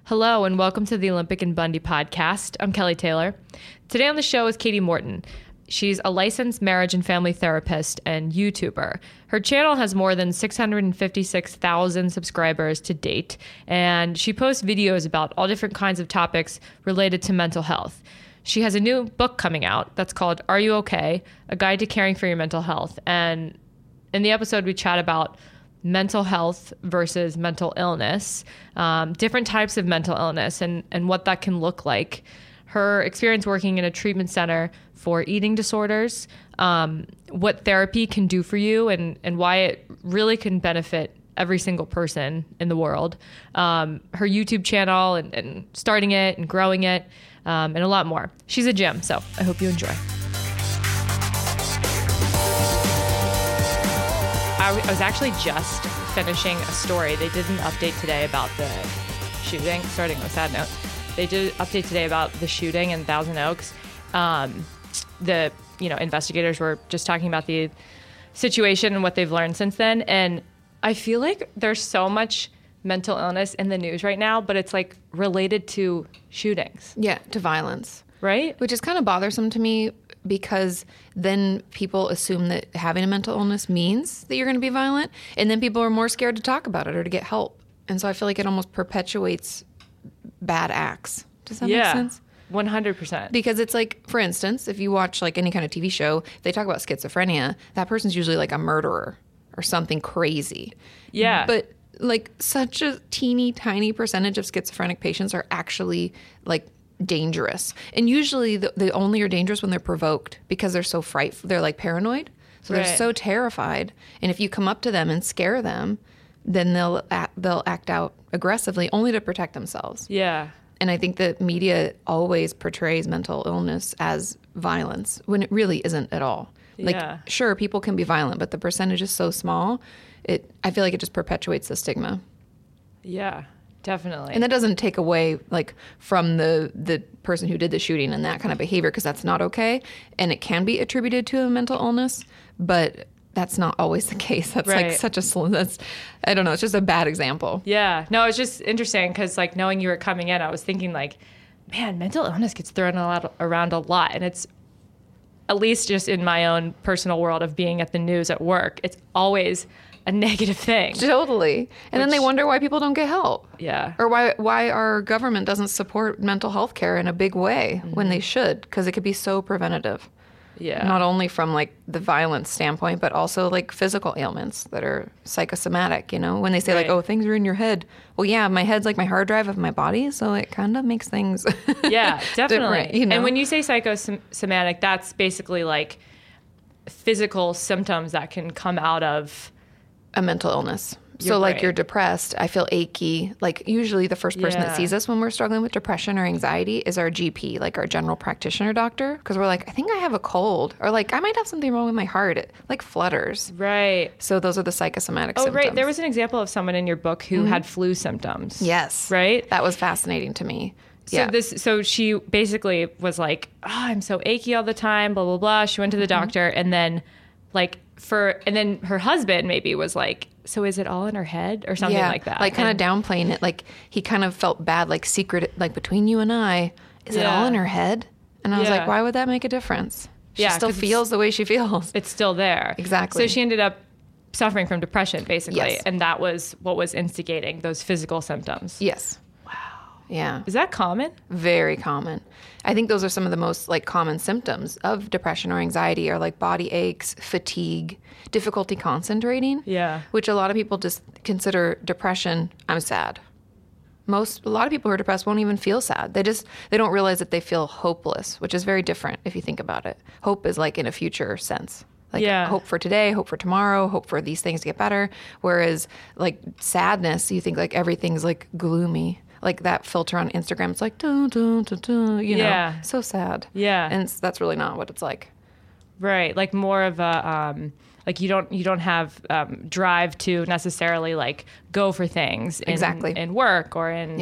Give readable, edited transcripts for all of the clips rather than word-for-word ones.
Hello and welcome to the Olympic and Bundy podcast. I'm Kelly Taylor. Today on the show is Katie Morton. She's a licensed marriage and family therapist and YouTuber. Her channel has more than 656,000 subscribers to date, and she posts videos about all different kinds of topics related to mental health. She has a new book coming out that's called Are You Okay? A Guide to Caring for Your Mental Health. And in the episode, we chat about mental health versus mental illness, different types of mental illness and what that can look like, her experience working in a treatment center for eating disorders, what therapy can do for you and why it really can benefit every single person in the world, her YouTube channel and starting it and growing it, and a lot more. She's a gem, so I hope you enjoy. I was actually just finishing a story. They did an update today about the shooting, starting on a sad note. They did an update today about the shooting in Thousand Oaks. The investigators were just talking about the situation and what they've learned since then. And I feel like there's so much mental illness in the news right now, but it's like related to shootings. Yeah, to violence. Right? Which is kind of bothersome to me because then people assume that having a mental illness means that you're going to be violent, and then people are more scared to talk about it or to get help. And so I feel like it almost perpetuates bad acts. Does that make sense? 100%. Because it's like, for instance, if you watch like any kind of TV show, they talk about schizophrenia, that person's usually like a murderer or something crazy. Yeah. But like such a teeny tiny percentage of schizophrenic patients are actually like dangerous. And usually they only are dangerous when they're provoked because they're so frightful. They're like paranoid. So they're so terrified. And if you come up to them and scare them, then they'll act out aggressively only to protect themselves. Yeah. And I think that media always portrays mental illness as violence when it really isn't at all. Like, sure, people can be violent, but the percentage is so small, I feel like it just perpetuates the stigma. Yeah, definitely. And that doesn't take away like from the person who did the shooting and that kind of behavior, because that's not okay. And it can be attributed to a mental illness, but that's not always the case. That's right. like I don't know, it's just a bad example. Yeah. No, it's just interesting because like knowing you were coming in, I was thinking like, man, mental illness gets thrown around a lot. And it's, at least just in my own personal world of being at the news at work, it's always a negative thing. Totally. And then they wonder why people don't get help. Yeah. Or why our government doesn't support mental health care in a big way when they should, because it could be so preventative. Yeah. Not only from like the violence standpoint, but also like physical ailments that are psychosomatic, when they say like, oh, things are in your head. Well, yeah, my head's like my hard drive of my body. So it kind of makes things yeah, definitely. different, And when you say psychosomatic, that's basically like physical symptoms that can come out of a mental illness. So like you're depressed, I feel achy. Like usually the first person that sees us when we're struggling with depression or anxiety is our GP, like our general practitioner doctor. Because we're like, I think I have a cold, or like I might have something wrong with my heart. It like flutters. Right. So those are the psychosomatic symptoms. Oh, right. There was an example of someone in your book who had flu symptoms. Yes. Right? That was fascinating to me. So she basically was like, oh, I'm so achy all the time, blah, blah, blah. She went to the doctor and then then her husband maybe was like, so is it all in her head or something like that? Like kind of downplaying it. Like he kind of felt bad, like secret, like between you and I, is it all in her head? And I was like, why would that make a difference? She still feels the way she feels. It's still there. Exactly. So she ended up suffering from depression basically. Yes. And that was what was instigating those physical symptoms. Yes. Yeah. Is that common? Very common. I think those are some of the most like common symptoms of depression or anxiety are like body aches, fatigue, difficulty concentrating. Yeah. Which a lot of people just consider depression, I'm sad. A lot of people who are depressed won't even feel sad. They don't realize that they feel hopeless, which is very different if you think about it. Hope is like in a future sense. Like hope for today, hope for tomorrow, hope for these things to get better. Whereas like sadness, you think like everything's like gloomy. Like that filter on Instagram, it's like, dun, dun, dun, dun, you know, so sad. Yeah. And that's really not what it's like. Right. Like more of a, like you don't have drive to necessarily like go for things in work or in,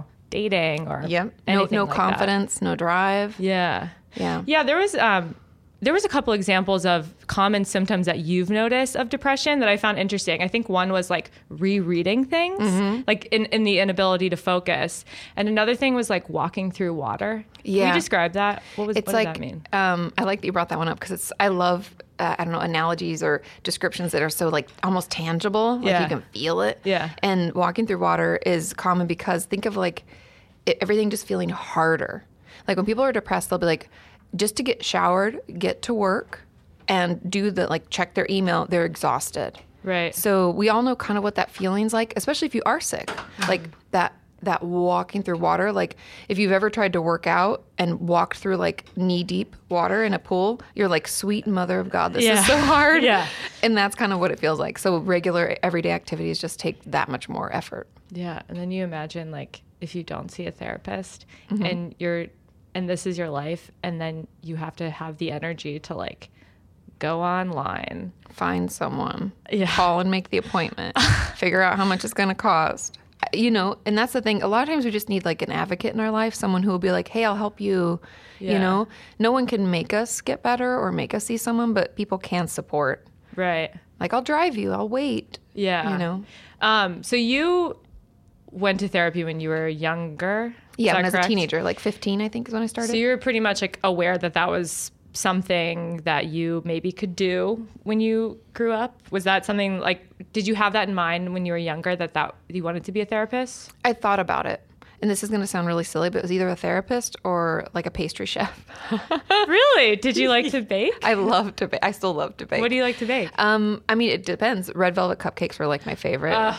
dating or anything no like confidence, that. no drive. Yeah. Yeah. Yeah. There was, there was a couple examples of common symptoms that you've noticed of depression that I found interesting. I think one was like rereading things, like in the inability to focus. And another thing was like walking through water. Yeah. Can you describe that? What It's does like, that mean? I like that you brought that one up because I love, I don't know, analogies or descriptions that are so like almost tangible. Like Yeah. you can feel it. Yeah. And walking through water is common because think of like everything just feeling harder. Like when people are depressed, they'll be like, just to get showered, get to work, and do the like check their email, they're exhausted. Right. So we all know kind of what that feeling's like, especially if you are sick. Like that walking through water, like if you've ever tried to work out and walked through like knee deep water in a pool, you're like, sweet mother of God, this Yeah. is so hard. Yeah. And that's kind of what it feels like. So regular everyday activities just take that much more effort. Yeah. And then you imagine like if you don't see a therapist Mm-hmm. and this is your life, and then you have to have the energy to like go online. Find someone, Yeah. call and make the appointment, figure out how much it's going to cost. You know, and that's the thing. A lot of times we just need like an advocate in our life, someone who will be like, hey, I'll help you. Yeah. You know, no one can make us get better or make us see someone, but people can support. Right. Like, I'll drive you, I'll wait. Yeah. You know? So you went to therapy when you were younger? Yeah, Is when that I was a correct? teenager, like 15, I think is when I started. So you were pretty much like aware that that was something that you maybe could do when you grew up? Was that something like, did you have that in mind when you were younger that you wanted to be a therapist? I thought about it. And this is going to sound really silly, but it was either a therapist or like a pastry chef. Really? Did you like to bake? I love to bake. I still love to bake. What do you like to bake? I mean, it depends. Red velvet cupcakes were like my favorite.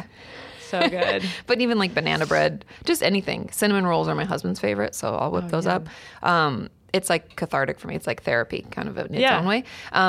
So good. But even like banana bread, just anything. Cinnamon rolls are my husband's favorite, so I'll whip those up. It's like cathartic for me. It's like therapy kind of in its Yeah. own way.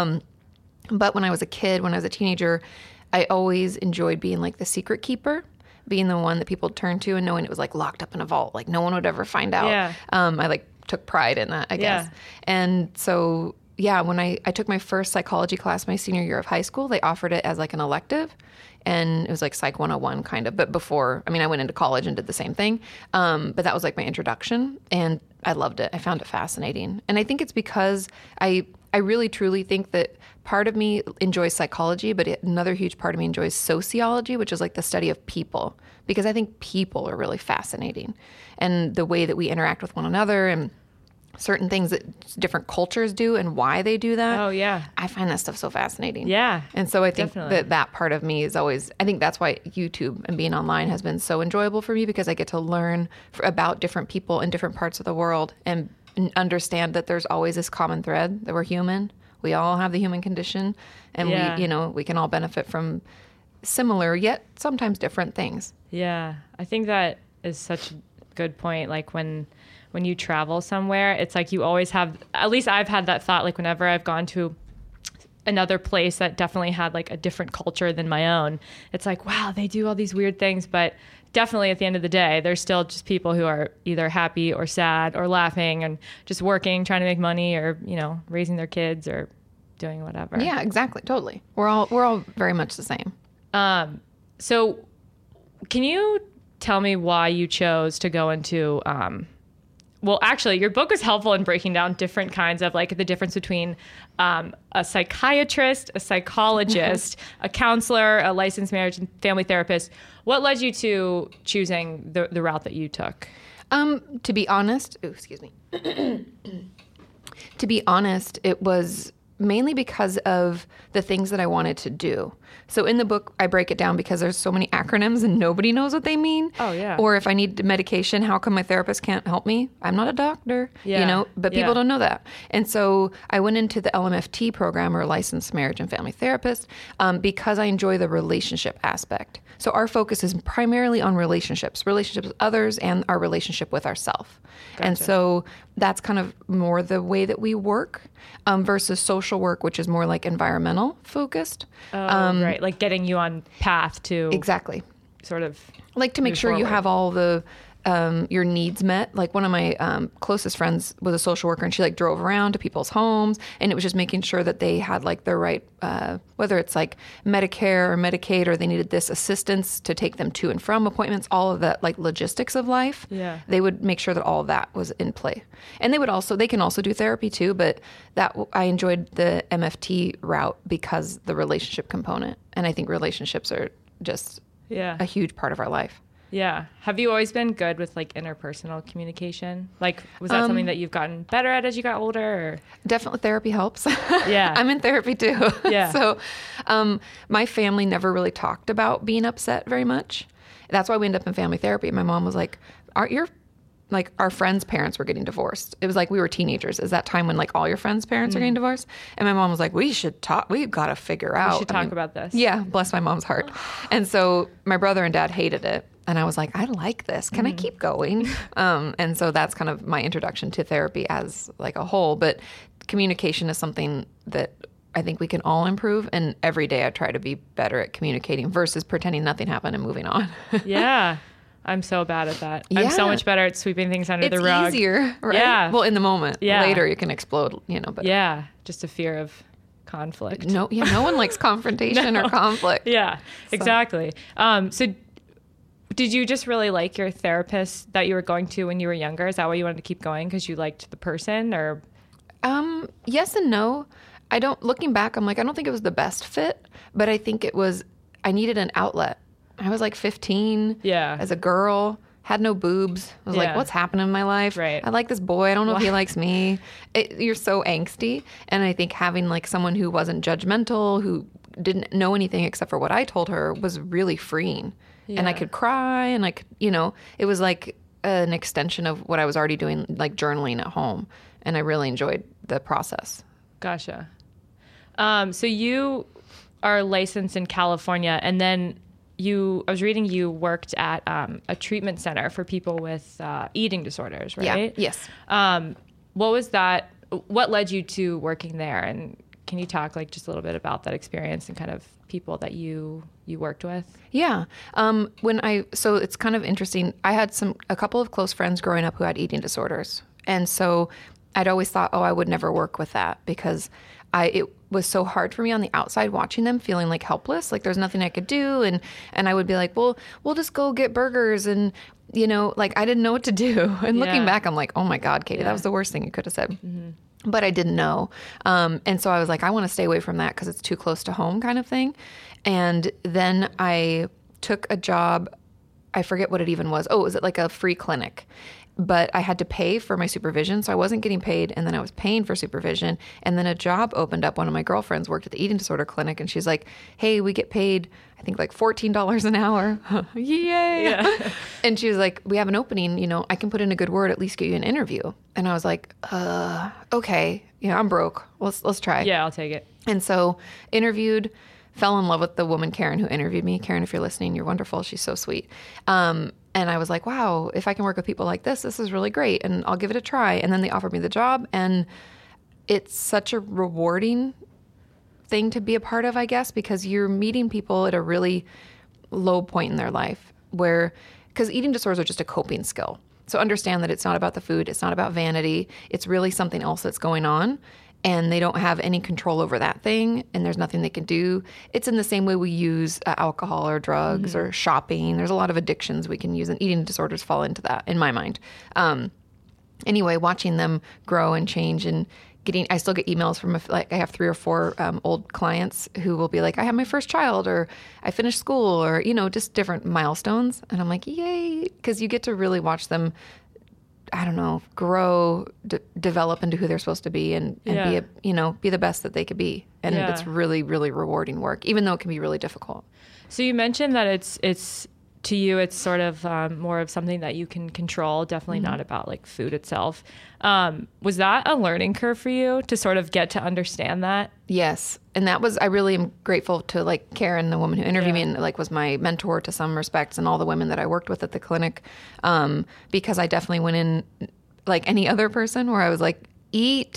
But when I was a kid, when I was a teenager, I always enjoyed being like the secret keeper, being the one that people turned to and knowing it was like locked up in a vault. Like no one would ever find out. Yeah. I like took pride in that, I guess. Yeah. And so, yeah, when I took my first psychology class my senior year of high school, they offered it as like an elective. And it was like Psych 101 kind of. But before, I mean, I went into college and did the same thing. But that was like my introduction. And I loved it. I found it fascinating. And I think it's because I really truly think that part of me enjoys psychology, but another huge part of me enjoys sociology, which is like the study of people. Because I think people are really fascinating. And the way that we interact with one another and certain things that different cultures do and why they do that. Oh, yeah. I find that stuff so fascinating. Yeah, And so I think definitely. that part of me is always, I think that's why YouTube and being online has been so enjoyable for me because I get to learn about different people in different parts of the world and understand that there's always this common thread that we're human. We all have the human condition and Yeah. we can all benefit from similar yet sometimes different things. Yeah, I think that is such a good point. Like when you travel somewhere, it's like you always have, at least I've had that thought, like whenever I've gone to another place that definitely had like a different culture than my own, it's like, wow, they do all these weird things, but definitely at the end of the day, they're still just people who are either happy or sad or laughing and just working, trying to make money or, raising their kids or doing whatever. Yeah, exactly. Totally. We're all very much the same. So can you tell me why you chose to go into, well, actually, your book is helpful in breaking down different kinds of like the difference between a psychiatrist, a psychologist, a counselor, a licensed marriage and family therapist. What led you to choosing the route that you took? To be honest, excuse me. To be honest, it was mainly because of the things that I wanted to do. So in the book, I break it down because there's so many acronyms and nobody knows what they mean. Oh, yeah. Or if I need medication, how come my therapist can't help me? I'm not a doctor, Yeah. but people Yeah. don't know that. And so I went into the LMFT program, or Licensed Marriage and Family Therapist, because I enjoy the relationship aspect. So our focus is primarily on relationships with others and our relationship with ourselves. And so that's kind of more the way that we work versus social work, which is more like environmental focused. Right, like getting you on path to Exactly. sort of Like to make move sure you forward. have all the your needs met. Like one of my closest friends was a social worker, and she like drove around to people's homes, and it was just making sure that they had like the right, whether it's like Medicare or Medicaid, or they needed this assistance to take them to and from appointments, all of that like logistics of life. Yeah. They would make sure that all of that was in play. And they can also do therapy too, but I enjoyed the MFT route because the relationship component. And I think relationships are just a huge part of our life. Yeah. Have you always been good with like interpersonal communication? Like, was that something that you've gotten better at as you got older? Or? Definitely therapy helps. Yeah. I'm in therapy too. Yeah. So my family never really talked about being upset very much. That's why we ended up in family therapy. My mom was like, our friends' parents were getting divorced. It was like we were teenagers. Is that time when like all your friends' parents are getting divorced? And my mom was like, we should talk. We've got to figure out. We should talk about this. Yeah. Bless my mom's heart. And so my brother and dad hated it. And I was like, I like this. Can I keep going? And so that's kind of my introduction to therapy as like a whole. But communication is something that I think we can all improve. And every day I try to be better at communicating versus pretending nothing happened and moving on. Yeah. I'm so bad at that. Yeah. I'm so much better at sweeping things under the rug. It's easier, right? Yeah. Well, in the moment. Yeah. Later you can explode, but yeah. Just a fear of conflict. no one likes confrontation or conflict. Yeah, exactly. So did you just really like your therapist that you were going to when you were younger? Is that why you wanted to keep going? Because you liked the person, or? Yes and no. Looking back, I'm like, I don't think it was the best fit, but I think I needed an outlet. I was like 15 as a girl, had no boobs. I was like, what's happening in my life? Right. I like this boy. I don't know if he likes me. You're so angsty. And I think having like someone who wasn't judgmental, who didn't know anything except for what I told her was really freeing. Yeah. And I could cry and I could, it was like an extension of what I was already doing, like journaling at home. And I really enjoyed the process. Gotcha. So you are licensed in California, and then I was reading you worked at a treatment center for people with eating disorders, right? Yeah. Yes. What was that? What led you to working there? And can you talk like just a little bit about that experience and kind of people that you worked with? Yeah. So it's kind of interesting. I had a couple of close friends growing up who had eating disorders. And so I'd always thought, I would never work with that because it was so hard for me on the outside watching them, feeling like helpless, like there's nothing I could do. And I would be like, well, we'll just go get burgers. And, like I didn't know what to do. And looking back, I'm like, oh my God, Katie, that was the worst thing you could have said. Mm-hmm. But I didn't know. And so I was like, I want to stay away from that because it's too close to home kind of thing. And then I took a job. I forget what it even was. Oh, was it like a free clinic? But I had to pay for my supervision, so I wasn't getting paid, and then I was paying for supervision, and then a job opened up. One of my girlfriends worked at the eating disorder clinic, and she's like, hey, we get paid, I think like $14 an hour. Yay! Yeah. And she was like, we have an opening, I can put in a good word, at least get you an interview. And I was like, okay, I'm broke. Let's try. Yeah, I'll take it. And so interviewed, fell in love with the woman, Karen, who interviewed me. Karen, if you're listening, you're wonderful. She's so sweet. And I was like, wow, if I can work with people like this is really great. And I'll give it a try. And then they offered me the job. And it's such a rewarding thing to be a part of, I guess, because you're meeting people at a really low point in their life because eating disorders are just a coping skill. So understand that it's not about the food. It's not about vanity. It's really something else that's going on. And they don't have any control over that thing, and there's nothing they can do. It's in the same way we use alcohol or drugs or shopping. There's a lot of addictions we can use, and eating disorders fall into that, in my mind. Anyway, watching them grow and change and I still get emails from, I have 3 or 4 old clients who will be like, I have my first child, or I finished school, or, just different milestones. And I'm like, yay, because you get to really watch them grow, develop into who they're supposed to be and be the best that they could be. And it's really, really rewarding work, even though it can be really difficult. So you mentioned that it's to you, it's sort of more of something that you can control, definitely not about like food itself. Was that a learning curve for you to sort of get to understand that? Yes. And I really am grateful to like Karen, the woman who interviewed me and like was my mentor to some respects, and all the women that I worked with at the clinic, because I definitely went in like any other person where I was like, eat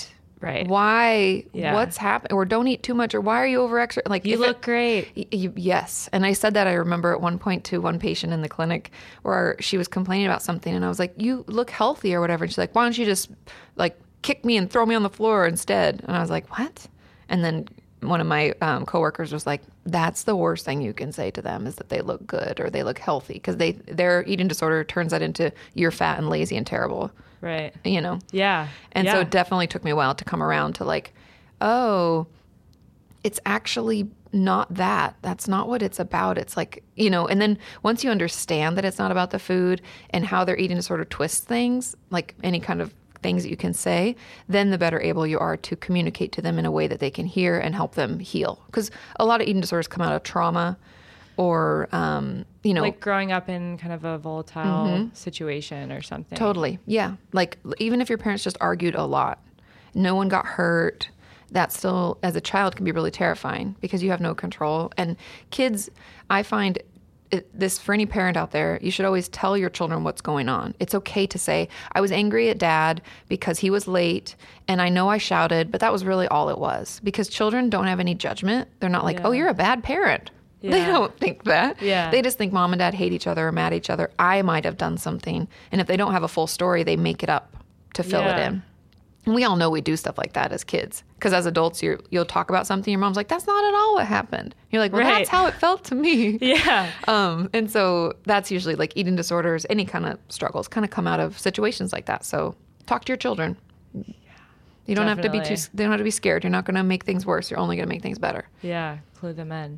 Right. Why? Yeah. What's happening? Or don't eat too much, or why are you over extra? Like, You look great. Yes. And I said that, I remember at one point to one patient in the clinic where she was complaining about something, and I was like, you look healthy or whatever. And she's like, why don't you just like kick me and throw me on the floor instead? And I was like, what? And then one of my coworkers was like, that's the worst thing you can say to them, is that they look good or they look healthy, because their eating disorder turns that into you're fat and lazy and terrible. Right. You know? Yeah. And yeah. so it definitely took me a while to come around to like, oh, it's actually not that. That's not what it's about. It's like, you know, and then once you understand that it's not about the food and how their eating disorder twists things, like any kind of things that you can say, then the better able you are to communicate to them in a way that they can hear and help them heal. Because a lot of eating disorders come out of trauma or, you know. Like growing up in kind of a volatile situation or something. Totally. Yeah. Like even if your parents just argued a lot, no one got hurt, that still, as a child, can be really terrifying because you have no control. And kids, I find this for any parent out there, you should always tell your children what's going on. It's okay to say, I was angry at dad because he was late and I know I shouted, but that was really all it was. Because children don't have any judgment. They're not like, oh, you're a bad parent. Yeah. They don't think that. Yeah. They just think mom and dad hate each other or mad at each other. I might have done something. And if they don't have a full story, they make it up to fill it in. And we all know we do stuff like that as kids. Because as adults, you'll talk about something, your mom's like, that's not at all what happened. You're like, well, that's how it felt to me. Yeah. And so that's usually like eating disorders, any kind of struggles kind of come out of situations like that. So talk to your children. You don't have to be they don't have to be scared. You're not going to make things worse. You're only going to make things better. Yeah. Clue them in.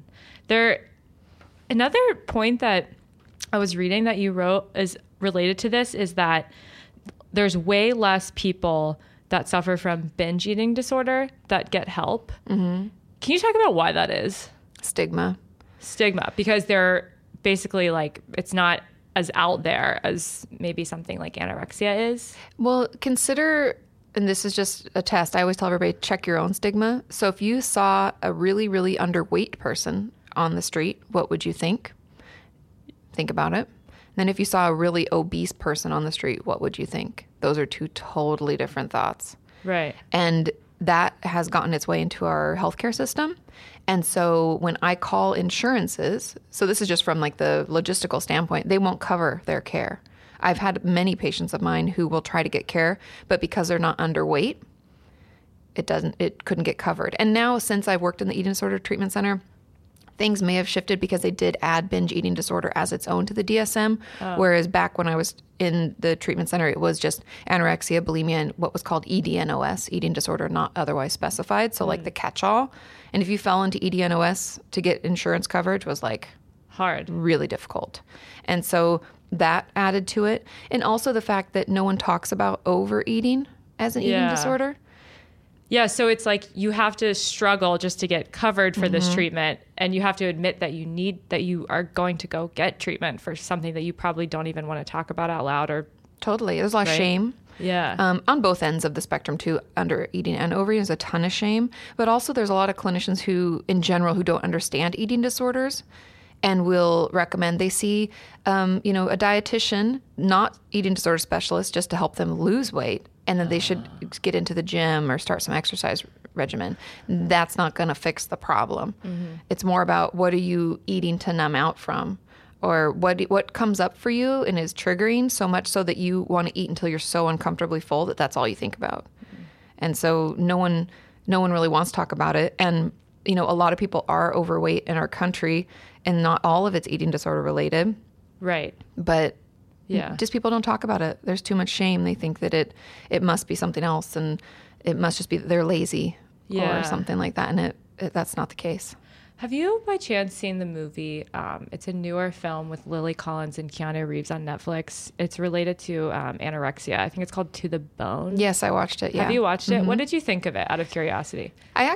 Another point that I was reading that you wrote is related to this is that there's way less people that suffer from binge eating disorder that get help. Mm-hmm. Can you talk about why that is? Stigma, because they're basically like, it's not as out there as maybe something like anorexia is. Well, consider, and this is just a test, I always tell everybody, check your own stigma. So if you saw a really, really underweight person on the street, what would you think? Think about it. Then if you saw a really obese person on the street, what would you think? Those are two totally different thoughts. Right. And that has gotten its way into our healthcare system. And so when I call insurances, so this is just from like the logistical standpoint, they won't cover their care. I've had many patients of mine who will try to get care, but because they're not underweight, it couldn't get covered. And now since I've worked in the eating disorder treatment center, things may have shifted because they did add binge eating disorder as its own to the DSM. Whereas back when I was in the treatment center, it was just anorexia, bulimia, and what was called EDNOS, eating disorder not otherwise specified. So like the catch-all. And if you fell into EDNOS, to get insurance coverage was like hard, really difficult. And so that added to it. And also the fact that no one talks about overeating as an eating disorder. Yeah, so it's like you have to struggle just to get covered for this treatment, and you have to admit that you are going to go get treatment for something that you probably don't even want to talk about out loud. Or totally, there's a lot of shame. Yeah, on both ends of the spectrum too. Under eating and overeating, there's a ton of shame, but also there's a lot of clinicians who, in general, who don't understand eating disorders, and will recommend they see, a dietitian, not eating disorder specialist, just to help them lose weight. And then they should get into the gym or start some exercise regimen. That's not going to fix the problem. Mm-hmm. It's more about what are you eating to numb out from, or what comes up for you and is triggering so much so that you want to eat until you're so uncomfortably full that that's all you think about. Mm-hmm. And so no one really wants to talk about it. And a lot of people are overweight in our country, and not all of it's eating disorder related. Right. But just people don't talk about it. There's too much shame. They think that it must be something else, and it must just be that they're lazy or something like that. And that's not the case. Have you by chance seen the movie? It's a newer film with Lily Collins and Keanu Reeves on Netflix. It's related to anorexia. I think it's called To the Bone. Yes, I watched it. Yeah. Have you watched it? What did you think of it, out of curiosity?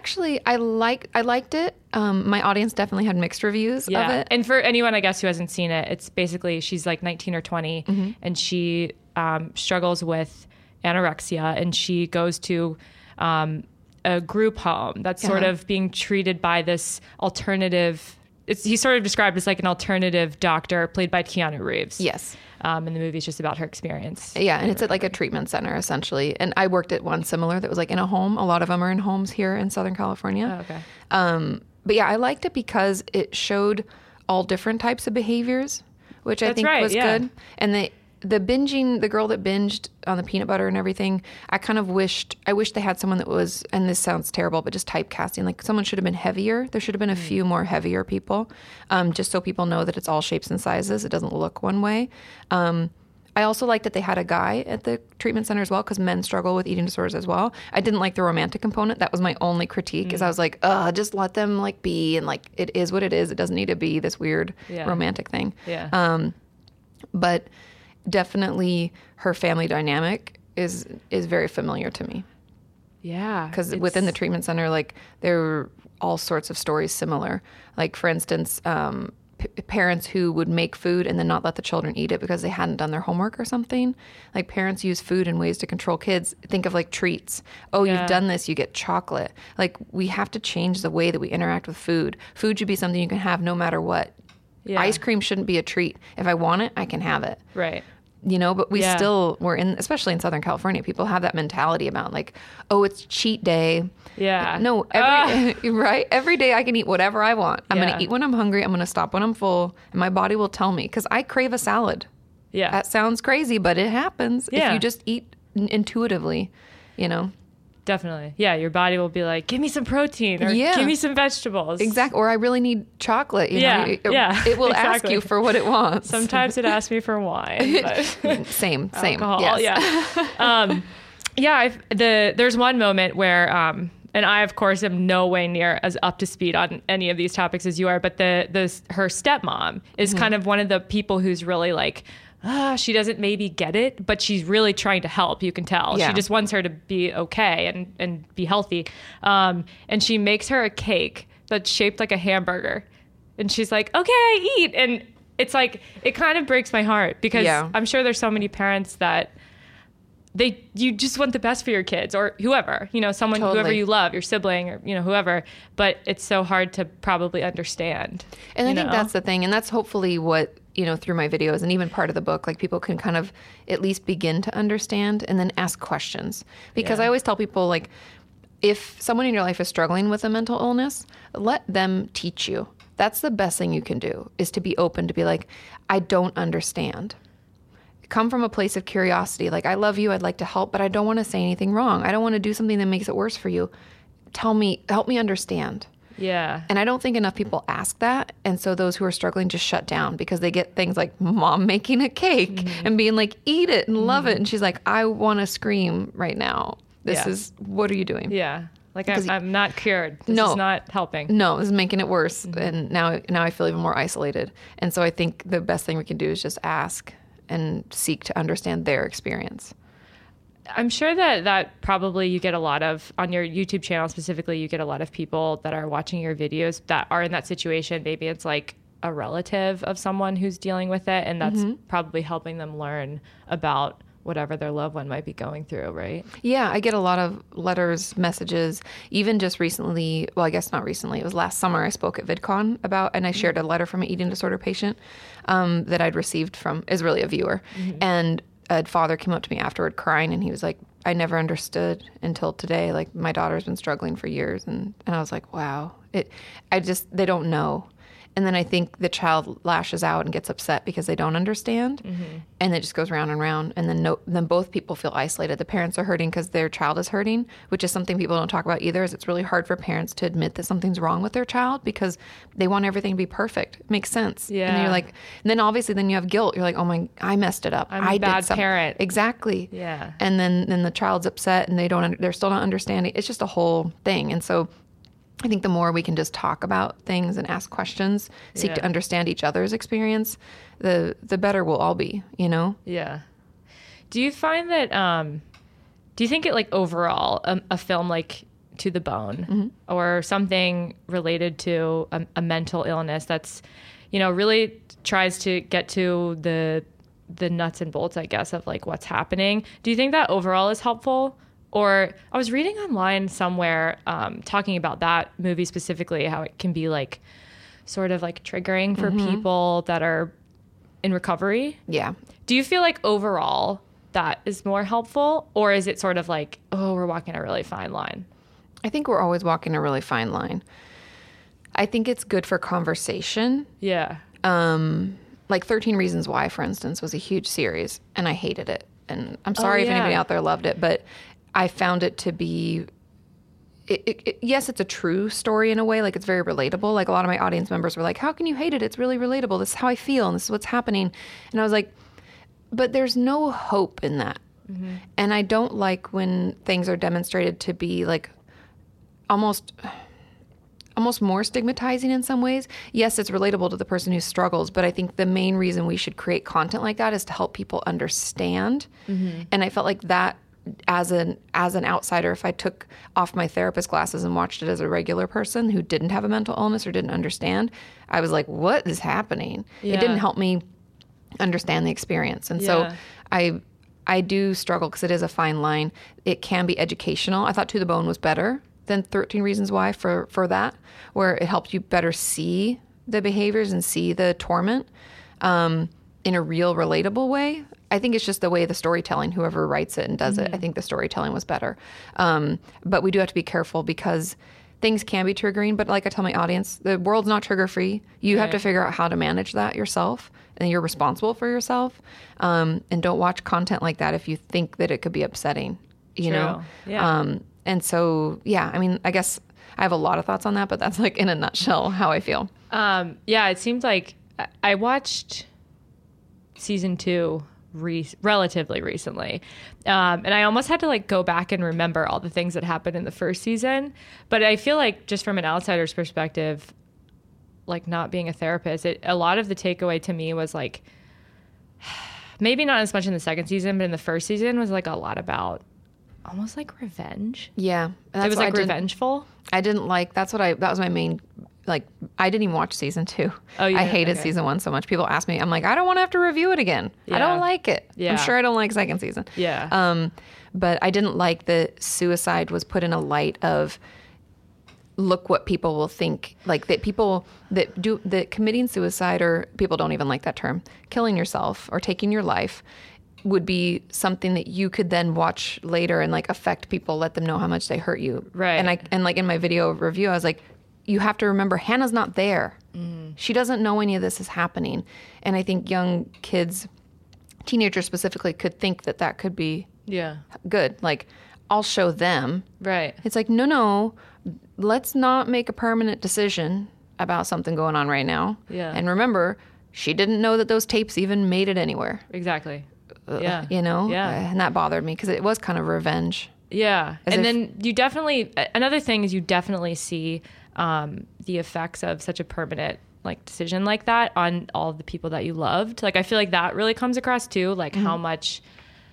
I liked it. My audience definitely had mixed reviews of it. And for anyone, I guess, who hasn't seen it, it's basically she's like 19 or 20, and she struggles with anorexia, and she goes to a group home that's sort of being treated by this alternative. He's sort of described as like an alternative doctor played by Keanu Reeves. Yes. And the movie's just about her experience. Yeah, and it's at like a treatment center essentially. And I worked at one similar that was like in a home. A lot of them are in homes here in Southern California. Oh, okay. But yeah, I liked it because it showed all different types of behaviors, which I think was good. And the binging, the girl that binged on the peanut butter and everything, I wish they had someone that was, and this sounds terrible, but just typecasting. Like someone should have been heavier. There should have been a few more heavier people, just so people know that it's all shapes and sizes. It doesn't look one way. I also like that they had a guy at the treatment center as well, because men struggle with eating disorders as well. I didn't like the romantic component. That was my only critique, is I was like, just let them like be, and like it is what it is. It doesn't need to be this weird romantic thing. Yeah. But definitely her family dynamic is very familiar to me. Yeah. Because within the treatment center, like there were all sorts of stories similar. Like for instance, parents who would make food and then not let the children eat it because they hadn't done their homework or something. Like parents use food in ways to control kids. Think of like treats. Oh, you've done this, you get chocolate. Like we have to change the way that we interact with food. Food should be something you can have no matter what. Yeah. Ice cream shouldn't be a treat. If I want it, I can have it. Right. You know, but we still, we're in, especially in Southern California, people have that mentality about like, oh, it's cheat day. Yeah. No, right? Every day I can eat whatever I want. I'm going to eat when I'm hungry. I'm going to stop when I'm full. And my body will tell me, because I crave a salad. Yeah. That sounds crazy, but it happens if you just eat intuitively, you know. Definitely. Yeah, your body will be like, give me some protein or give me some vegetables. Exactly. Or I really need chocolate. You know? It will ask you for what it wants. Sometimes it asks me for wine. But same. Alcohol, Yes. Yeah. There's one moment where, and I, of course, am no way near as up to speed on any of these topics as you are, but her stepmom is kind of one of the people who's really like, she doesn't maybe get it, but she's really trying to help. You can tell. Yeah. She just wants her to be okay and be healthy. And she makes her a cake that's shaped like a hamburger. And she's like, okay, eat. And it's like, it kind of breaks my heart because I'm sure there's so many parents that you just want the best for your kids or whoever, you know, whoever you love, your sibling or, you know, whoever, but it's so hard to probably understand. And I think that's the thing. And that's hopefully what, you know, through my videos and even part of the book, like people can kind of at least begin to understand and then ask questions. Because I always tell people, like, if someone in your life is struggling with a mental illness, let them teach you. That's the best thing you can do, is to be open, to be like, I don't understand. Come from a place of curiosity. Like, I love you, I'd like to help, but I don't want to say anything wrong. I don't want to do something that makes it worse for you. Tell me, help me understand. Yeah. And I don't think enough people ask that. And so those who are struggling just shut down because they get things like mom making a cake and being like, eat it and love it. And she's like, I want to scream right now. This is, what are you doing? Yeah. Like I'm not cured. This is not helping. No, this is making it worse. And now I feel even more isolated. And so I think the best thing we can do is just ask and seek to understand their experience. I'm sure that probably you get a lot of, on your YouTube channel specifically, you get a lot of people that are watching your videos that are in that situation. Maybe it's like a relative of someone who's dealing with it, and that's probably helping them learn about whatever their loved one might be going through, right? Yeah, I get a lot of letters, messages, even just recently, well, I guess not recently, it was last summer, I spoke at VidCon about, and I shared a letter from an eating disorder patient that I'd received from, is really a viewer. And a father came up to me afterward crying, and he was like, I never understood until today. Like, my daughter's been struggling for years. And I was like, wow, they don't know. And then I think the child lashes out and gets upset because they don't understand. And it just goes round and round. And then both people feel isolated. The parents are hurting because their child is hurting, which is something people don't talk about either, is it's really hard for parents to admit that something's wrong with their child because they want everything to be perfect. It makes sense. Yeah. And you're like, and then obviously then you have guilt. You're like, oh I messed it up. I did bad parent. Exactly. Yeah. And then the child's upset and they're still not understanding. It's just a whole thing. And so I think the more we can just talk about things and ask questions, seek to understand each other's experience, the better we'll all be, you know? Yeah. Do you find that, do you think it, like, overall, a film like To the Bone or something related to a mental illness that's, you know, really tries to get to the nuts and bolts, I guess, of, like, what's happening, do you think that overall is helpful? Or I was reading online somewhere talking about that movie specifically, how it can be like sort of like triggering for people that are in recovery. Yeah. Do you feel like overall that is more helpful, or is it sort of like, oh, we're walking a really fine line? I think we're always walking a really fine line. I think it's good for conversation. Yeah. Like 13 Reasons Why, for instance, was a huge series, and I hated it. And I'm sorry if yeah. anybody out there loved it, but I found it to be, yes, it's a true story in a way. Like, it's very relatable. Like, a lot of my audience members were like, how can you hate it? It's really relatable. This is how I feel, and this is what's happening. And I was like, but there's no hope in that. Mm-hmm. And I don't like when things are demonstrated to be like almost more stigmatizing in some ways. Yes, it's relatable to the person who struggles, but I think the main reason we should create content like that is to help people understand. Mm-hmm. And I felt like that as an outsider, if I took off my therapist glasses and watched it as a regular person who didn't have a mental illness or didn't understand, I was like, what is happening? Yeah. It didn't help me understand the experience. And so I do struggle because it is a fine line. It can be educational. I thought To the Bone was better than 13 Reasons Why for that, where it helped you better see the behaviors and see the torment in a real relatable way. I think it's just the way the storytelling, whoever writes it and does it, I think the storytelling was better. But we do have to be careful because things can be triggering. But like I tell my audience, the world's not trigger free. You have to figure out how to manage that yourself, and you're responsible for yourself. And don't watch content like that if you think that it could be upsetting, you know? Yeah. And so, yeah, I mean, I guess I have a lot of thoughts on that, but that's like in a nutshell how I feel. Yeah, it seemed like I watched season 2 relatively recently. And I almost had to like go back and remember all the things that happened in the first season. But I feel like just from an outsider's perspective, like not being a therapist, a lot of the takeaway to me was like, maybe not as much in the second season, but in the first season was like a lot about almost like revenge. Yeah. It was like revengeful. I didn't like, that was my main, like, I didn't even watch season 2. Oh, yeah. I hated season 1 so much. People ask me, I'm like, I don't want to have to review it again. Yeah. I don't like it. Yeah. I'm sure I don't like second season. Yeah. But I didn't like that suicide was put in a light of, look what people will think, like that people that committing suicide, or people don't even like that term, killing yourself or taking your life, would be something that you could then watch later and like affect people, let them know how much they hurt you. Right. And like in my video review, I was like, you have to remember Hannah's not there. She doesn't know any of this is happening. And I think young kids, teenagers specifically, could think that that could be good. Like, I'll show them. Right. It's like, no, let's not make a permanent decision about something going on right now. Yeah. And remember, she didn't know that those tapes even made it anywhere. Exactly. Yeah. You know? Yeah. And that bothered me because it was kind of revenge. Yeah. And then you definitely, another thing is you definitely see the effects of such a permanent like decision like that on all of the people that you loved. Like, I feel like that really comes across too, like how much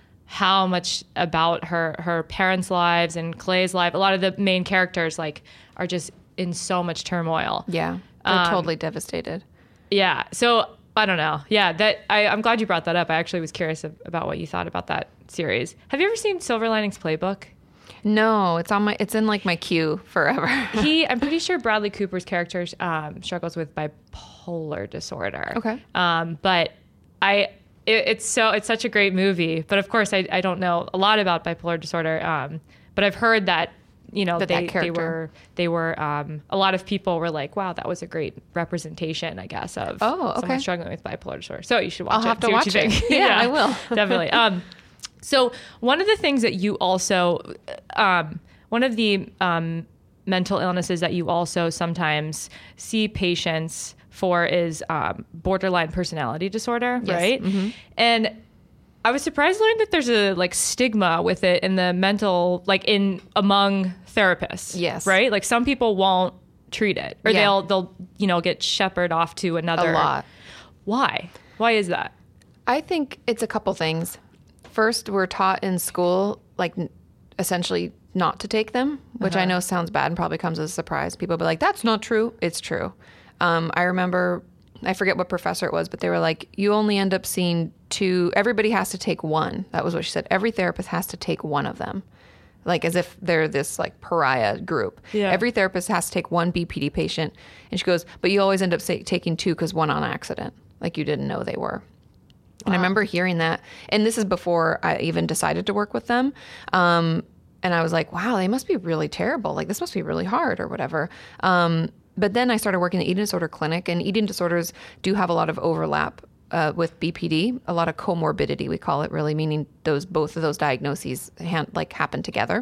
about her parents' lives and Clay's life, a lot of the main characters like are just in so much turmoil. Yeah. They're totally devastated. Yeah. So I don't know. Yeah, I'm glad you brought that up. I actually was curious about what you thought about that series. Have you ever seen Silver Linings Playbook? No, it's in like my queue forever. I'm pretty sure Bradley Cooper's character struggles with bipolar disorder. Okay. But it's such a great movie. But of course, I don't know a lot about bipolar disorder. But I've heard that, you know, they were a lot of people were like, wow, that was a great representation, I guess, of someone struggling with bipolar disorder. So you should watch it. I'll have to watch it. Yeah, I will. Definitely. So one of the things that you also, one of the mental illnesses that you also sometimes see patients for is borderline personality disorder, yes. Right? Mm-hmm. And I was surprised to learn that there's a like stigma with it in the mental, like among therapists. Yes. Right? Like some people won't treat it, or they'll get shepherded off to another. A lot. Why? Why is that? I think it's a couple things. First, we're taught in school, like essentially not to take them, which I know sounds bad and probably comes as a surprise. People will be like, that's not true. It's true. I remember, I forget what professor it was, but they were like, you only end up seeing 2. Everybody has to take 1. That was what she said. Every therapist has to take 1 of them. Like as if they're this like pariah group. Yeah. Every therapist has to take 1 BPD patient. And she goes, but you always end up taking 2 because 1 on accident. Like you didn't know they were. And I remember hearing that, and this is before I even decided to work with them. And I was like, wow, they must be really terrible. Like, this must be really hard or whatever. But then I started working at the eating disorder clinic, and eating disorders do have a lot of overlap with BPD, a lot of comorbidity, we call it, really, meaning both of those diagnoses happen together.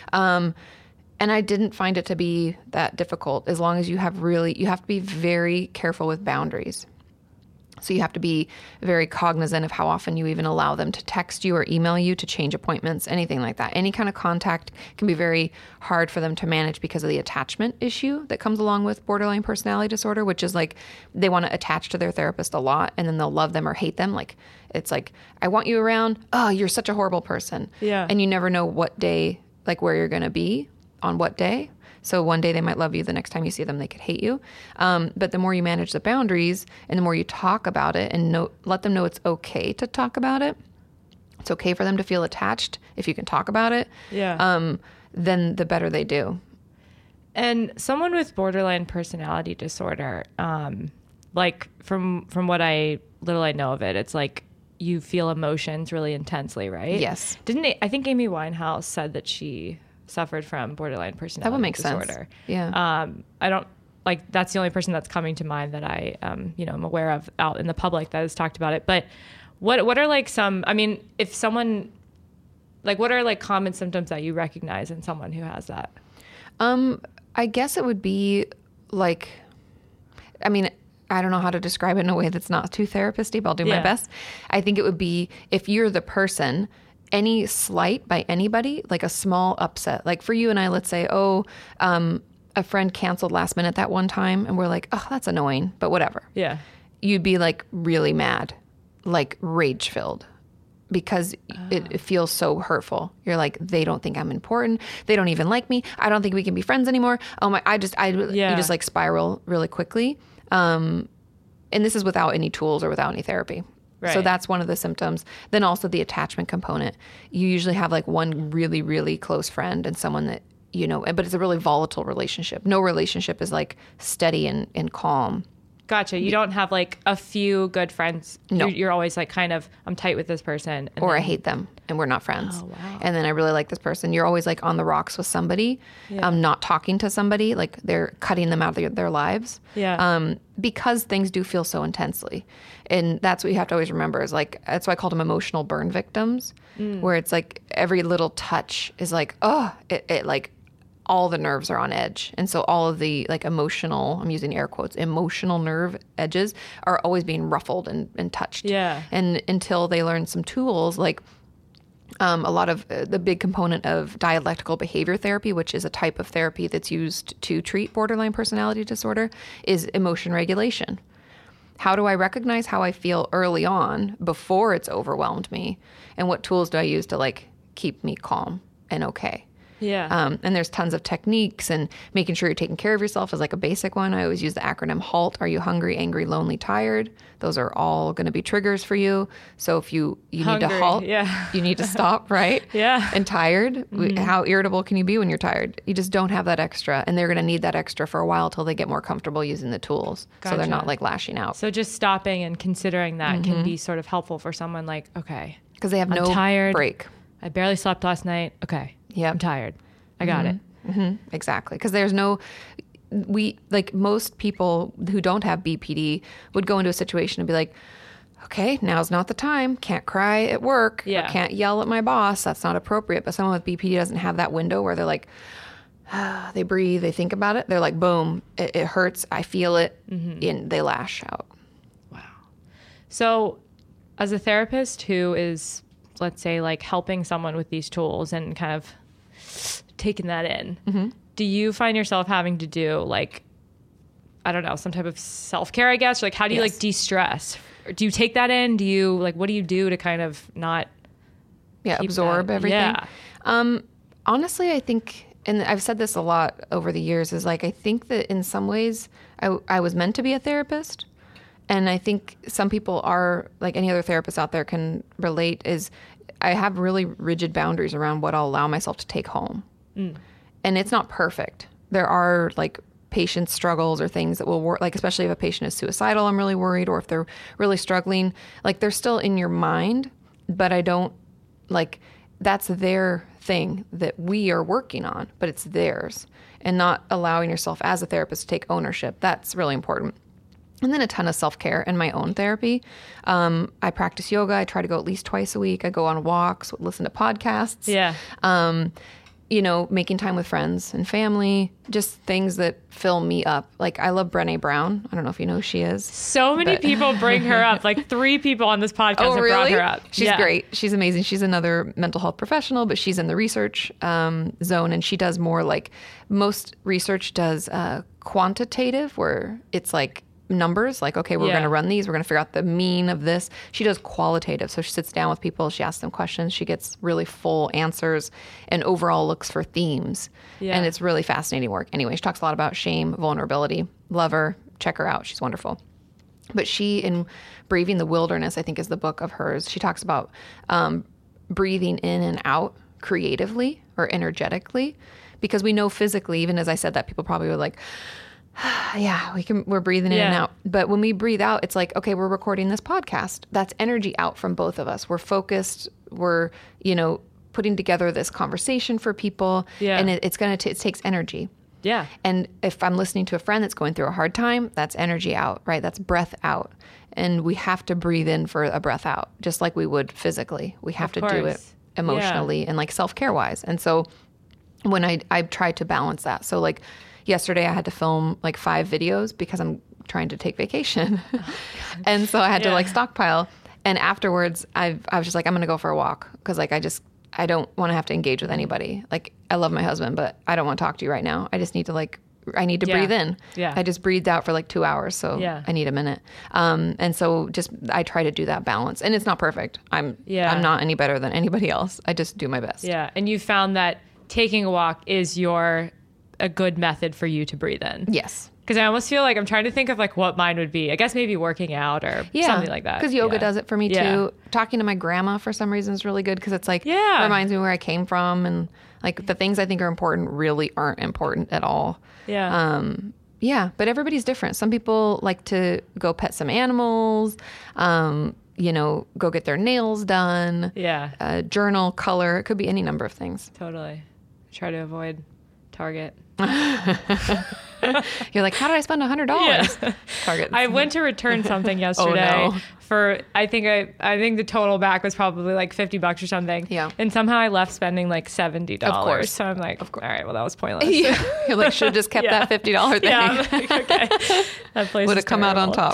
And I didn't find it to be that difficult, as long as you have to be very careful with boundaries. So you have to be very cognizant of how often you even allow them to text you or email you to change appointments, anything like that. Any kind of contact can be very hard for them to manage because of the attachment issue that comes along with borderline personality disorder, which is like they want to attach to their therapist a lot, and then they'll love them or hate them. Like, it's like, I want you around. Oh, you're such a horrible person. Yeah. And you never know what day, like where you're going to be on what day. So one day they might love you, the next time you see them, they could hate you. But the more you manage the boundaries and the more you talk about it and let them know it's okay to talk about it, it's okay for them to feel attached if you can talk about it, then the better they do. And someone with borderline personality disorder, like from what I know of it, it's like you feel emotions really intensely, right? Yes. I think Amy Winehouse said that she suffered from borderline personality that would make disorder. Sense. Yeah. I don't like, that's the only person that's coming to mind that I, am aware of out in the public that has talked about it. But what are like if someone, like, what are like common symptoms that you recognize in someone who has that? I guess it would be like, I don't know how to describe it in a way that's not too therapist-y, but I'll do my best. I think it would be, if you're the person, any slight by anybody, like a small upset, like for you and I, let's say, a friend canceled last minute that one time, and we're like, oh, that's annoying, but whatever. Yeah. You'd be like really mad, like rage filled, because it feels so hurtful. You're like, they don't think I'm important. They don't even like me. I don't think we can be friends anymore. Oh my, you just like spiral really quickly. And this is without any tools or without any therapy. Right. So that's one of the symptoms. Then also the attachment component. You usually have like one really, really close friend and someone that, but it's a really volatile relationship. No relationship is like steady and calm. Gotcha. You don't have like a few good friends. No. You're always like kind of, I'm tight with this person. I hate them and we're not friends. Oh, wow. And then I really like this person. You're always like on the rocks with somebody, not talking to somebody, like they're cutting them out of their lives. Yeah. Because things do feel so intensely. And that's what you have to always remember is like, that's why I called them emotional burn victims, where it's like every little touch is like, it like all the nerves are on edge. And so all of the like emotional, I'm using air quotes, emotional nerve edges are always being ruffled and touched. Yeah. And until they learn some tools, like a lot of the big component of dialectical behavior therapy, which is a type of therapy that's used to treat borderline personality disorder, is emotion regulation. How do I recognize how I feel early on before it's overwhelmed me? And what tools do I use to like keep me calm and okay? Yeah. And there's tons of techniques, and making sure you're taking care of yourself is like a basic one. I always use the acronym HALT. Are you hungry, angry, lonely, tired? Those are all going to be triggers for you. So if you need to halt, you need to stop, right? Yeah. And tired, how irritable can you be when you're tired? You just don't have that extra, and they're going to need that extra for a while till they get more comfortable using the tools. Gotcha. So they're not like lashing out. So just stopping and considering that can be sort of helpful for someone like, okay. Because they have no tired. break. I barely slept last night. Okay. Yeah. I'm tired. I got it. Exactly. Because there's most people who don't have BPD would go into a situation and be like, okay, now's not the time. Can't cry at work. Yeah. Or can't yell at my boss. That's not appropriate. But someone with BPD doesn't have that window where they're like, they breathe, they think about it. They're like, boom, it hurts. I feel it. And they lash out. Wow. So as a therapist who is, let's say, like helping someone with these tools and kind of taking that in, do you find yourself having to do like, I don't know, some type of self-care, I guess? Or like, how do you like de-stress? Or do you take that in? Do you like, what do you do to kind of not absorb everything? Yeah. Honestly, I think, and I've said this a lot over the years, is like, I think that in some ways I was meant to be a therapist. And I think some people are, like any other therapist out there can relate, is I have really rigid boundaries around what I'll allow myself to take home. And it's not perfect. There are like patient's struggles or things that will work, like especially if a patient is suicidal, I'm really worried, or if they're really struggling, like they're still in your mind, but I don't like, that's their thing that we are working on, but it's theirs, and not allowing yourself as a therapist to take ownership. That's really important. And then a ton of self-care and my own therapy. I practice yoga. I try to go at least twice a week. I go on walks, listen to podcasts. Yeah. You know, making time with friends and family, just things that fill me up. Like I love Brené Brown. I don't know if you know who she is. So many people bring her up. Like 3 people on this podcast have brought her up. She's great. She's amazing. She's another mental health professional, but she's in the research zone, and she does more like most research does quantitative, where it's like numbers, like, okay, we're going to run these, we're going to figure out the mean of this. She does qualitative. So she sits down with people, she asks them questions, she gets really full answers, and overall looks for themes. And it's really fascinating work. Anyway, she talks a lot about shame, vulnerability. Love her. Check her out. She's wonderful. But she, in Braving the Wilderness, I think is the book of hers, she talks about breathing in and out creatively or energetically, because we know physically, even as I said that, people probably were like, yeah, we're breathing in and out. But when we breathe out, it's like, okay, we're recording this podcast. That's energy out from both of us. We're focused. We're, you know, putting together this conversation for people. Yeah. And it takes energy. Yeah. And if I'm listening to a friend that's going through a hard time, that's energy out, right? That's breath out. And we have to breathe in for a breath out, just like we would physically. We have to do it emotionally and like self-care wise. And so when I try to balance that. So like, yesterday I had to film like 5 videos because I'm trying to take vacation. And so I had to like stockpile. And afterwards I was just like, I'm going to go for a walk. Cause like, I don't want to have to engage with anybody. Like I love my husband, but I don't want to talk to you right now. I just need to I need to breathe in. Yeah. I just breathed out for like 2 hours. So I need a minute. And so I try to do that balance, and it's not perfect. I'm not any better than anybody else. I just do my best. Yeah. And you found that taking a walk is a good method for you to breathe in. Yes. Because I almost feel like I'm trying to think of like what mine would be. I guess maybe working out or something like that. Because yoga does it for me too. Talking to my grandma for some reason is really good, because it's like reminds me where I came from, and like the things I think are important really aren't important at all. Yeah. But everybody's different. Some people like to go pet some animals, you know, go get their nails done. Yeah. Journal, color. It could be any number of things. Totally. Try to avoid Target. You're like, how did I spend $100? Yeah. Target. I went to return something yesterday for, I think the total back was probably like $50 or something. Yeah. And somehow I left spending like $70. Of course. So I'm like, all right, well, that was pointless. Yeah. You're like, should have just kept that $50 thing. Yeah. I'm like, okay. That place would have come out on top.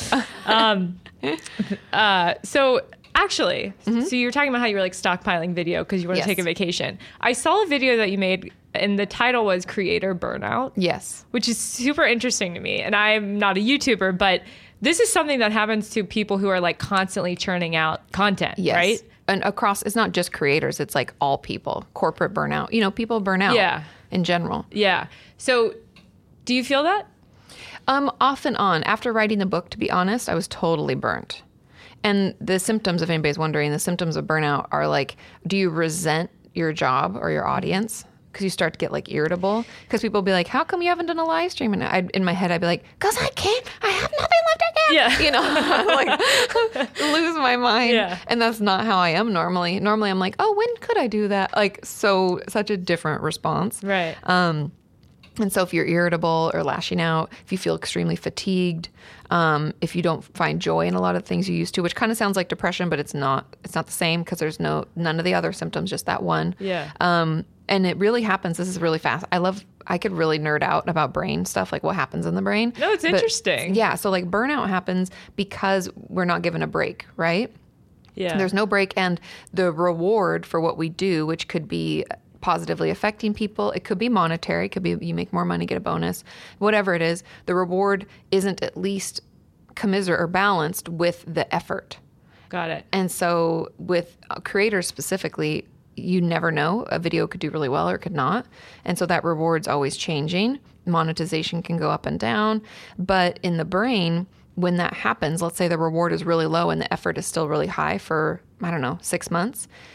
So actually, so you were talking about how you were like stockpiling video because you want to take a vacation. I saw a video that you made, and the title was Creator Burnout. Yes. Which is super interesting to me. And I'm not a YouTuber, but this is something that happens to people who are like constantly churning out content, right? And it's not just creators, it's like all people. Corporate burnout. You know, people burn out in general. Yeah. So do you feel that? Off and on. After writing the book, to be honest, I was totally burnt. And the symptoms, if anybody's wondering, the symptoms of burnout are like, do you resent your job or your audience? Because you start to get like irritable. Because people will be like, how come you haven't done a live stream? And in my head, I'd be like, because I can't. I have nothing left to give. Yeah. You know, like lose my mind. Yeah. And that's not how I am normally. Normally, I'm like, oh, when could I do that? Like, such a different response. Right. And so if you're irritable or lashing out, if you feel extremely fatigued, if you don't find joy in a lot of things you used to, which kind of sounds like depression, but it's not the same, because there's none of the other symptoms, just that one. Yeah. And it really happens. This is really fast. I could really nerd out about brain stuff, like what happens in the brain. No, it's interesting. Yeah. So like burnout happens because we're not given a break, right? Yeah. There's no break. And the reward for what we do, which could be positively affecting people, it could be monetary, it could be you make more money, get a bonus, whatever it is, the reward isn't at least commiserate or balanced with the effort. Got it. And so with creators specifically, you never know. A video could do really well or could not. And so that reward's always changing. Monetization can go up and down. But in the brain, when that happens, let's say the reward is really low and the effort is still really high for, 6 months,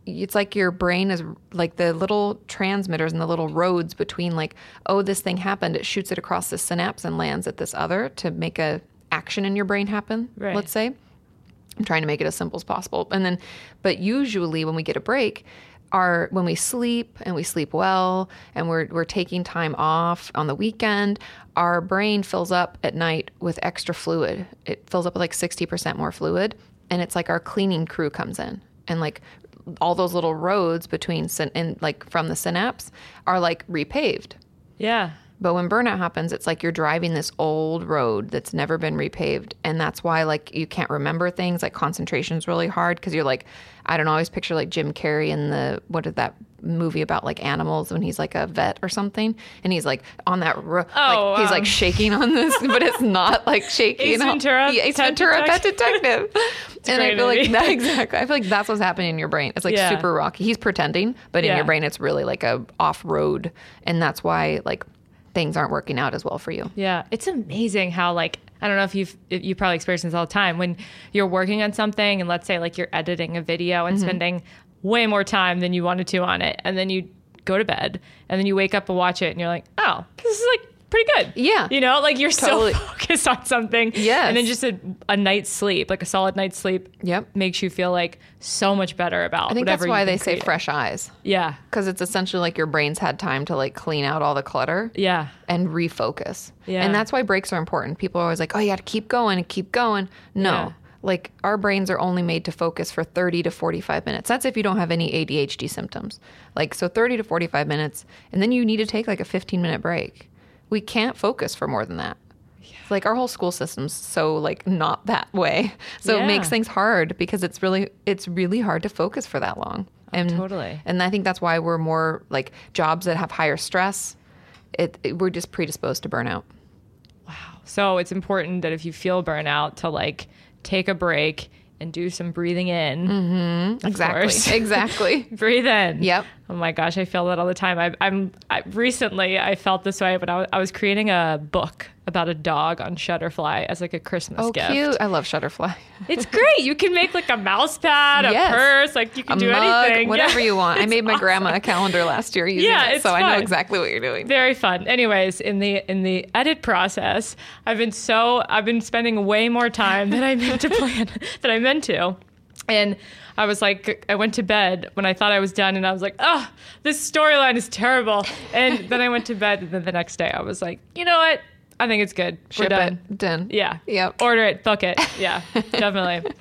it's like your brain is like the little transmitters and the little roads between like, oh, this thing happened. It shoots it across the synapse and lands at this other to make a action in your brain happen, Right. let's say. I'm trying to make it as simple as possible. And then, but usually when we get a break, when we sleep and we sleep well and we're taking time off on the weekend, our brain fills up at night with extra fluid. It fills up with like 60% more fluid. And it's like our cleaning crew comes in and like all those little roads between and like from the synapse are like repaved. Yeah. But when burnout happens, it's like you're driving this old road that's never been repaved. And that's why like you can't remember things. Like concentration's really hard because you're like, I don't know, I always picture like Jim Carrey in what is that movie about like animals when he's like a vet or something. And he's like on that road. Oh, he's like shaking on this, but it's not like shaking. Ace Ventura, Ace Ventura, Pet Detective. And I feel movie. like that exactly. I feel like that's what's happening in your brain. It's like Yeah. super rocky. He's pretending, but in Yeah. your brain, it's really like a off road. And that's why like things aren't working out as well for you. Yeah, it's amazing how like I don't know if you probably experience this all the time when you're working on something and let's say like you're editing a video and spending way more time than you wanted to on it, and then you go to bed and then you wake up and watch it and you're like, oh, this is like pretty good. Yeah. You know, like you're Totally. so focused on something. Yes. And then just a night's sleep, like a solid night's sleep, Yep. makes you feel like so much better about I think whatever that's why you've they been say creating. fresh eyes, Yeah. because it's essentially like your brain's had time to like clean out all the clutter Yeah. and refocus. Yeah. And that's why breaks are important. People are always like, oh, you got to keep going and keep going. No. Yeah. Like our brains are only made to focus for 30 to 45 minutes. That's if you don't have any ADHD symptoms. Like, so 30 to 45 minutes, and then you need to take like a 15-minute break. We can't focus for more than that. Like our whole school system's so like not that way. So Yeah. it makes things hard because it's really hard to focus for that long. And totally. And I think that's why we're more like jobs that have higher stress. We're just predisposed to burnout. So it's important that if you feel burnout to like take a break and do some breathing in. Of Exactly. course. Exactly. Breathe in. Yep. Oh my gosh, I feel that all the time. Recently I felt this way when I was creating a book about a dog on Shutterfly as like a Christmas Oh, gift. cute. I love Shutterfly. It's great. You can make like a mouse pad, a Yes. purse, like you can A do mug, anything. whatever Yeah. you want. I It's made my awesome. grandma a calendar last year using Yeah, it, it's so I know fun. exactly what you're doing. Very fun. Anyways, in the edit process, I've been spending way more time than I meant to plan than I meant to. And I was like, I went to bed when I thought I was done, and I was like, oh, this storyline is terrible. And then I went to bed, and then the next day I was like, you know what? I think it's good. We're Ship done. it. Done. Yeah. Yep. Order it. Book it. Yeah, definitely.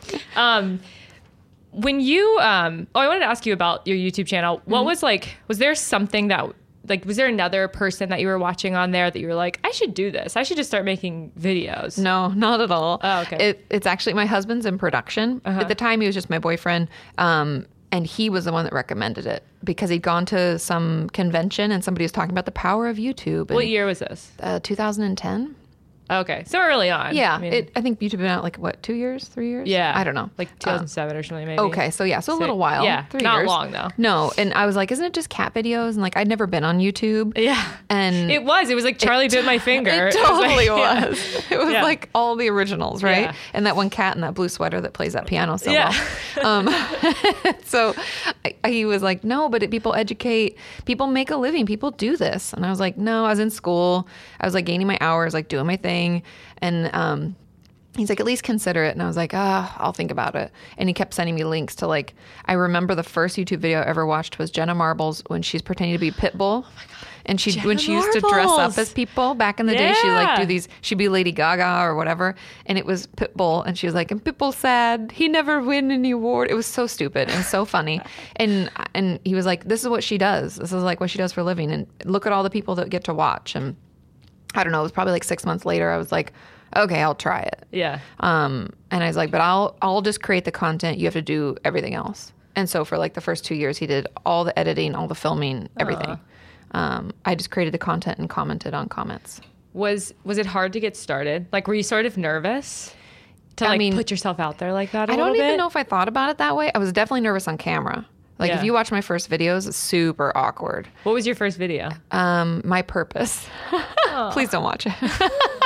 When you, I wanted to ask you about your YouTube channel. What was there something that, was there another person that you were watching on there that you were like, I should do this. I should just start making videos. No, not at all. Oh, okay. It's actually my husband's in production. At the time, he was just my boyfriend. And he was the one that recommended it because he'd gone to some convention and somebody was talking about the power of YouTube. What And, year was this? 2010. Okay. So early on. Yeah. I mean, I think YouTube been out like, what, 2 years, 3 years? yeah. I don't know. Like 2007 or something maybe. Okay, so a little while. Yeah. 3 Not years. long though. No, and I was like, isn't it just cat videos? And like, I'd never been on YouTube. Yeah. And It was like Charlie bit my finger. It was totally like- was. It was Yeah. like all the originals, right? Yeah. And that one cat in that blue sweater that plays that piano so Yeah. well. So he was like, no, but people educate, people make a living, people do this. And I was like, no, I was in school. I was like gaining my hours, like doing my thing. And he's like, at least consider it. And I was like, I'll think about it. And he kept sending me links to like, I remember the first YouTube video I ever watched was Jenna Marbles when she's pretending to be Pitbull. And when she used to dress up Marbles. as people back in the day, she'd like Yeah. do these, she'd be Lady Gaga or whatever. And it was Pitbull. And she was like, and Pitbull sad, he never win any award. It was so stupid and so funny. And he was like, this is what she does. This is like what she does for a living. And look at all the people that get to watch. And I don't know, it was probably like 6 months later. I was like, okay, I'll try it. Yeah. And I was like, but I'll just create the content. You have to do everything else. And so for like the first 2 years, he did all the editing, all the filming, everything. I just created the content and commented on comments. Was it hard to get started? Like, were you sort of nervous to put yourself out there like that a I little don't bit? even know if I thought about it that way. I was definitely nervous on camera. Like Yeah. if you watch my first videos, it's super awkward. What was your first video? My purpose. Please don't watch it.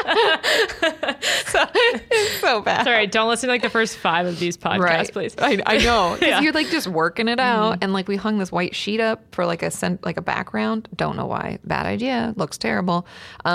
It's so bad. Sorry, don't listen to like the first 5 of these podcasts, Right. please. I know. 'Cause Yeah. you're like just working it out. And like we hung this white sheet up for like a background. Don't know why. Bad idea. Looks terrible.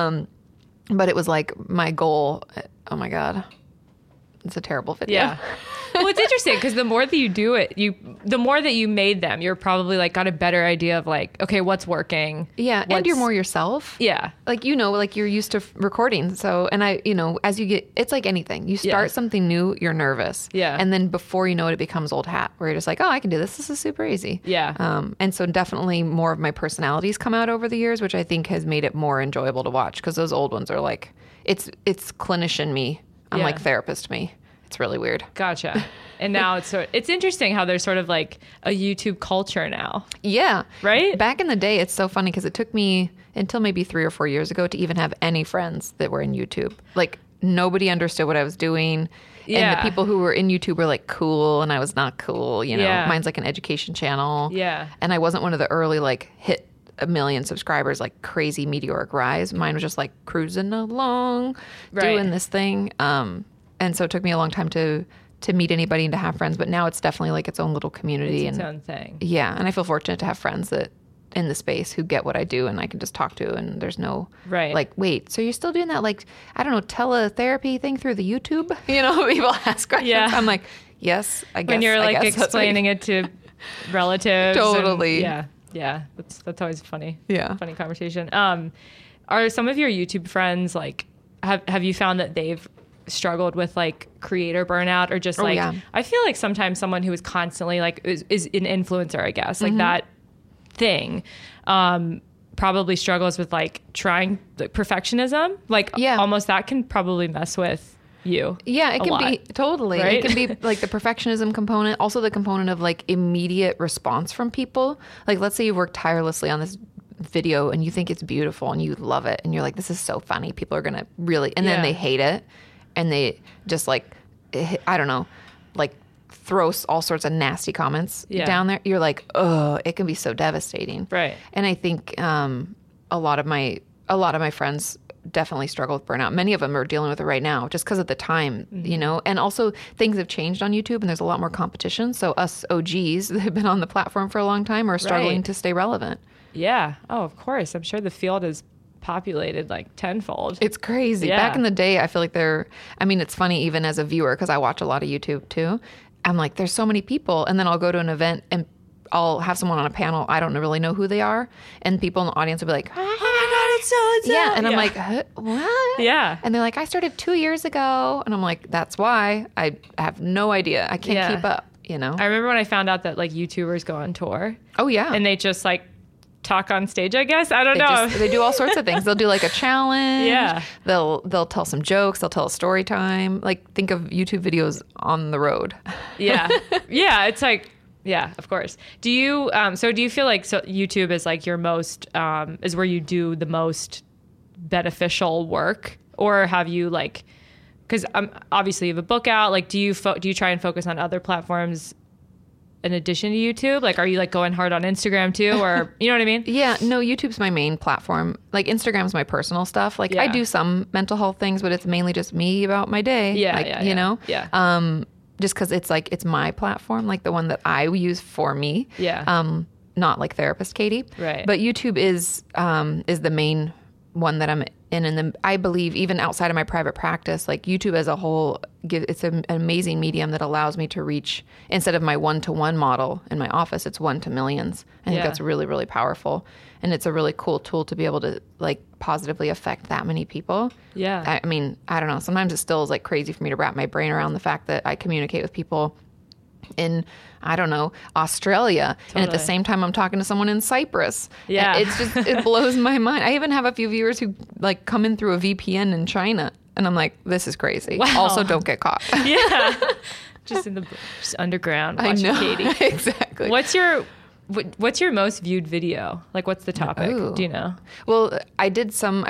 But it was like my goal. Oh my God. It's a terrible video. Yeah. Well, it's interesting because the more that you do it, the more that you made them, you're probably like got a better idea of like, okay, what's working. Yeah. And you're more yourself. Yeah. Like, like you're used to recording. So, and as you get, it's like anything. You start something new, you're nervous. Yeah. And then before you know it, it becomes old hat where you're just like, oh, I can do this. This is super easy. Yeah. And so definitely more of my personalities come out over the years, which I think has made it more enjoyable to watch because those old ones are like, it's clinician me. I'm Yeah. like therapist me. It's really weird. Gotcha. And now it's interesting how there's sort of like a YouTube culture now. Yeah. Right? Back in the day, it's so funny because it took me until maybe 3 or 4 years ago to even have any friends that were in YouTube. Like nobody understood what I was doing. Yeah. And the people who were in YouTube were like cool and I was not cool. Yeah. Mine's like an education channel. Yeah. And I wasn't one of the early like hit 1 million subscribers, like crazy meteoric rise. Mine was just like cruising along, doing this thing. And so it took me a long time to meet anybody and to have friends, but now it's definitely like its own little community. It's its and own thing. Yeah. And I feel fortunate to have friends that in the space who get what I do and I can just talk to and there's no like, wait, so you're still doing that like, I don't know, teletherapy thing through the YouTube? People ask questions. Yeah. I'm like, yes, I guess. When you're like that's explaining it to relatives. Totally. Yeah. That's always funny. Yeah. Funny conversation. Are some of your YouTube friends like, have you found that they've struggled with like creator burnout or just like, I feel like sometimes someone who is constantly like is an influencer, I guess, like that thing, probably struggles with like trying like perfectionism. Like almost that can probably mess with you. Yeah, it can be totally. Right? It can be like the perfectionism component, also the component of like immediate response from people. Like let's say you worked tirelessly on this video and you think it's beautiful and you love it and you're like, this is so funny. People are going to really, and then they hate it. And they just like, I don't know, like throw all sorts of nasty comments down there. You're like, oh, it can be so devastating. Right. And I think a lot of my friends definitely struggle with burnout. Many of them are dealing with it right now just because of the time, and also things have changed on YouTube and there's a lot more competition. So us OGs that have been on the platform for a long time are struggling to stay relevant. Yeah. Oh, of course. I'm sure the field is populated like tenfold. It's crazy. Yeah. Back in the day, I feel like it's funny even as a viewer because I watch a lot of YouTube too. I'm like, there's so many people. And then I'll go to an event and I'll have someone on a panel. I don't really know who they are. And people in the audience will be like, oh my God, it's so-and-so. Yeah. And I'm like, what? Yeah. And they're like, I started 2 years ago. And I'm like, that's why I have no idea. I can't keep up, I remember when I found out that like YouTubers go on tour. Oh, yeah. And they just like talk on stage, I guess. I don't know. They do all sorts of things. They'll do like a challenge. Yeah. They'll tell some jokes. They'll tell a story time. Like think of YouTube videos on the road. Yeah. Yeah. It's like, yeah, of course. Do you feel like YouTube is like your most, is where you do the most beneficial work, or have you like, because obviously you have a book out, like do you try and focus on other platforms in addition to YouTube? Like, are you like going hard on Instagram too, or you know what I mean? Yeah, no, YouTube's my main platform. Like Instagram's my personal stuff. Like I do some mental health things, but it's mainly just me about my day. Yeah. Just because it's like it's my platform, like the one that I use for me. Yeah. Not like therapist Katie. Right. But YouTube is the main one that I'm in, and then I believe even outside of my private practice, like YouTube as a whole, it's an amazing medium that allows me to reach, instead of my 1-to-1 model in my office, it's 1 to millions. I think that's really, really powerful, and it's a really cool tool to be able to like positively affect that many people. Yeah. I mean, I don't know. Sometimes it still is like crazy for me to wrap my brain around the fact that I communicate with people in, I don't know, Australia. Totally. And at the same time, I'm talking to someone in Cyprus. Yeah. It's just, it blows my mind. I even have a few viewers who like come in through a VPN in China. And I'm like, this is crazy. Wow. Also, don't get caught. Yeah. just underground watching I know. Katie. Exactly. What's your most viewed video? Like, what's the topic? Ooh. Do you know? Well, I had some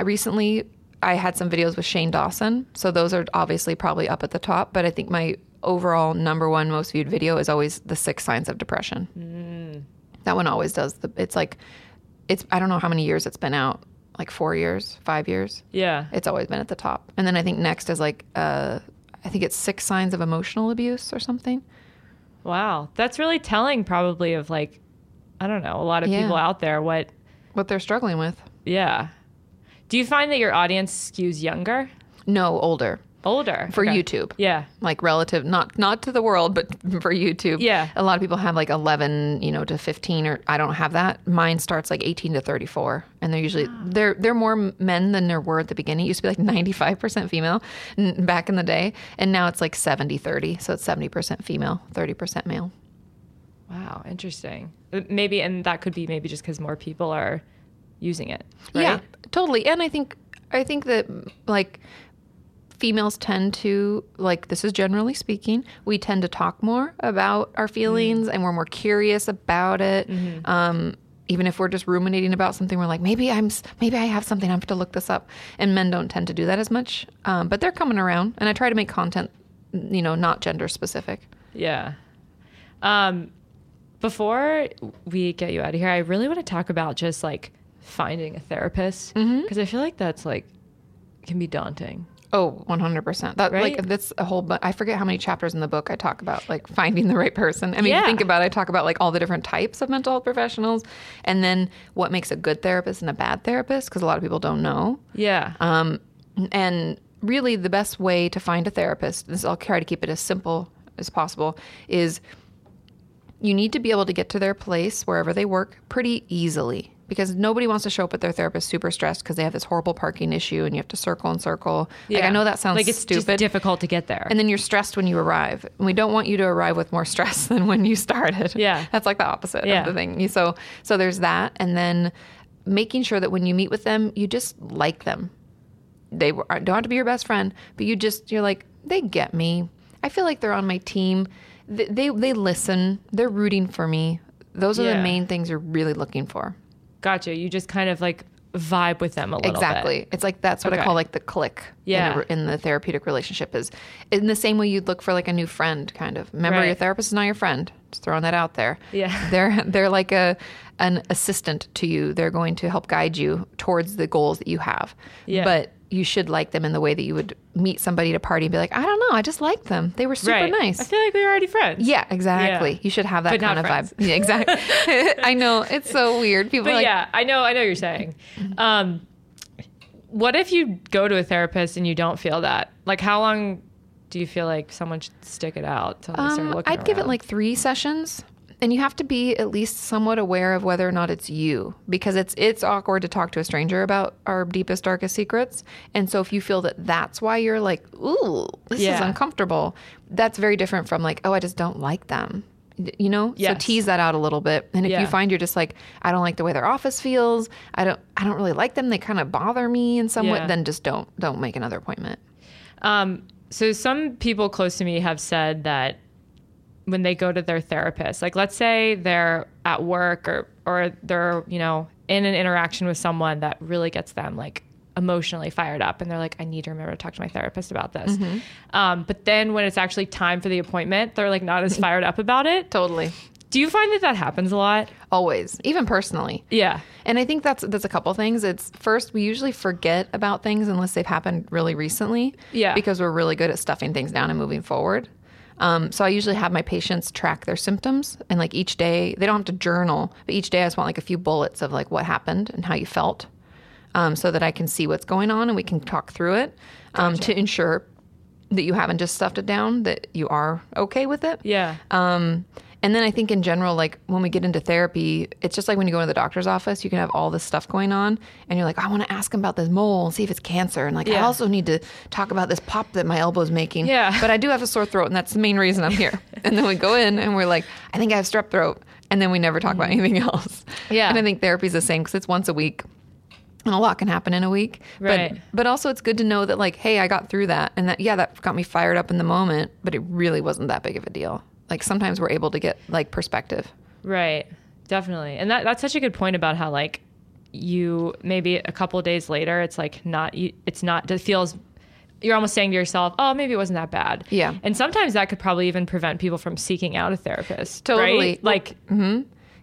videos with Shane Dawson. So those are obviously probably up at the top. But I think my overall number one most viewed video is always the 6 signs of depression. That one always does. I don't know how many years it's been out. like 4 years, 5 years. Yeah. It's always been at the top. And then I think next is like, I think it's 6 signs of emotional abuse or something. Wow. That's really telling probably of like, I don't know, a lot of people out there what they're struggling with. Yeah. Do you find that your audience skews younger? No, older. Older. For Okay. YouTube. Yeah. Like relative, not to the world, but for YouTube. Yeah. A lot of people have like 11, to 15, or I don't have that. Mine starts like 18 to 34. And they're usually, they're more men than there were at the beginning. It used to be like 95% female back in the day. And now it's like 70-30. So it's 70% female, 30% male. Wow. Interesting. Maybe, and that could be maybe just because more people are using it. Right? Yeah, totally. And I think that like females tend to, like, this is generally speaking, we tend to talk more about our feelings and we're more curious about it. Even if we're just ruminating about something, we're like, maybe I have something, I have to look this up. And men don't tend to do that as much. But they're coming around, and I try to make content, not gender specific. Yeah. Before we get you out of here, I really want to talk about just like finding a therapist, because I feel like that's like can be daunting. Oh, 100%. That Right? like that's a whole. But I forget how many chapters in the book I talk about like finding the right person. I mean, Yeah. think about it. I talk about like all the different types of mental health professionals, and then what makes a good therapist and a bad therapist, because a lot of people don't know. Yeah. And really, the best way to find a therapist, this I'll try to keep it as simple as possible, is you need to be able to get to their place wherever they work pretty easily, because nobody wants to show up at their therapist super stressed because they have this horrible parking issue and you have to circle and circle. Like, I know that sounds like it's stupid. just difficult to get there. And then you're stressed when you arrive. And we don't want you to arrive with more stress than when you started. Yeah. That's like the opposite Yeah. of the thing. So there's that. And then making sure that when you meet with them, you just like them. They don't have to be your best friend, but you're like, they get me. I feel like they're on my team. They listen. They're rooting for me. Those are the Yeah. main things you're really looking for. Gotcha. You just kind of like vibe with them a little Exactly. bit. It's like that's what I Okay. call like the click Yeah. in the therapeutic relationship, is in the same way you'd look for like a new friend, kind of. Remember, Right. your therapist is not your friend. Just throwing that out there. Yeah. They're like an assistant to you. They're going to help guide you towards the goals that you have. Yeah. But you should like them in the way that you would meet somebody at a party and be like, I don't know, I just like them. They were super Right. nice. I feel like we were already friends. Yeah, exactly. Yeah. You should have that But not kind of friends. vibe. Yeah, exactly. I know, it's so weird. People But are like, yeah, I know what you're saying. What if you go to a therapist and you don't feel that? Like, how long do you feel like someone should stick it out till they start looking I'd give it around? like 3 sessions. And you have to be at least somewhat aware of whether or not it's you, because it's awkward to talk to a stranger about our deepest, darkest secrets. And so if you feel that that's why you're like, ooh, this is Yeah. uncomfortable, that's very different from like, oh, I just don't like them. So Yes. tease that out a little bit. And if Yeah. you find you're just like, I don't like the way their office feels, I don't really like them, they kind of bother me in some way, Yeah. then just don't make another appointment. So some people close to me have said that when they go to their therapist, like let's say they're at work or they're, in an interaction with someone that really gets them like emotionally fired up and they're like, I need to remember to talk to my therapist about this. But then when it's actually time for the appointment, they're like not as fired up about it. Totally. Do you find that happens a lot? Always, even personally. Yeah. And I think that's a couple things. It's first, we usually forget about things unless they've happened really recently. Yeah. Because we're really good at stuffing things down and moving forward. So I usually have my patients track their symptoms, and like each day, they don't have to journal, but each day I just want like a few bullets of like what happened and how you felt, so that I can see what's going on and we can talk through it, to ensure that you haven't just stuffed it down, that you are okay with it. Yeah. And then I think in general, like when we get into therapy, it's just like when you go to the doctor's office, you can have all this stuff going on and you're like, I want to ask him about this mole and see if it's cancer. And like, I Yeah. also need to talk about this pop that my elbow's making. Yeah. But I do have a sore throat and that's the main reason I'm here. And then we go in and we're like, I think I have strep throat. And then we never talk about anything else. Yeah. And I think therapy's the same because it's once a week. And a lot can happen in a week. Right. But also it's good to know that like, hey, I got through that. And that, yeah, that got me fired up in the moment, but it really wasn't that big of a deal. Like sometimes we're able to get like perspective. Right. Definitely. And that's such a good point about how like you maybe a couple of days later, it's like it feels, you're almost saying to yourself, oh, maybe it wasn't that bad. Yeah. And sometimes that could probably even prevent people from seeking out a therapist. Totally. Right? Like, Because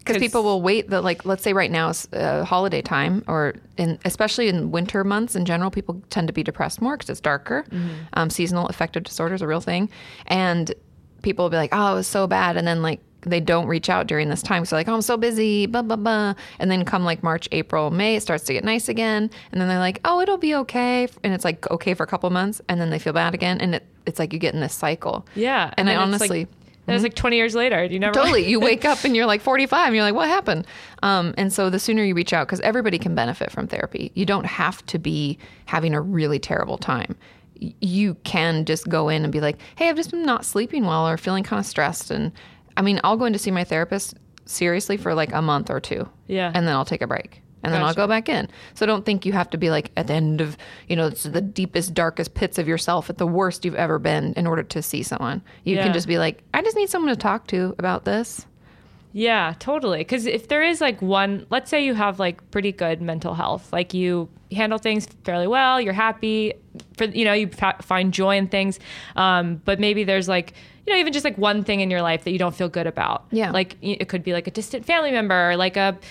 Because people will wait like, let's say right now is holiday time, or especially in winter months in general, people tend to be depressed more because it's darker. Seasonal affective disorder is a real thing. And people will be like, oh, it was so bad. And then like they don't reach out during this time. So like, oh, I'm so busy, blah, blah, blah. And then come like March, April, May, it starts to get nice again. And then they're like, oh, it'll be okay. And it's like okay for a couple of months. And then they feel bad again. And it's like you get in this cycle. Yeah. And I honestly... And it's like 20 years later. You never Totally. You wake up and you're like 45 and you're like, what happened? And so the sooner you reach out, because everybody can benefit from therapy. You don't have to be having a really terrible time. You can just go in and be like, hey, I've just been not sleeping well or feeling kind of stressed. And I mean, I'll go in to see my therapist seriously for like a month or two. Yeah. And then I'll take a break. And then I'll Gotcha. go back in. So don't think you have to be like at the end of, it's the deepest, darkest pits of yourself at the worst you've ever been in order to see someone. You Yeah. can just be like, I just need someone to talk to about this. Yeah, totally. Because if there is like let's say you have like pretty good mental health, like you handle things fairly well, you're happy, you find joy in things, but maybe there's like, even just like one thing in your life that you don't feel good about. Yeah. Like it could be like a distant family member, or like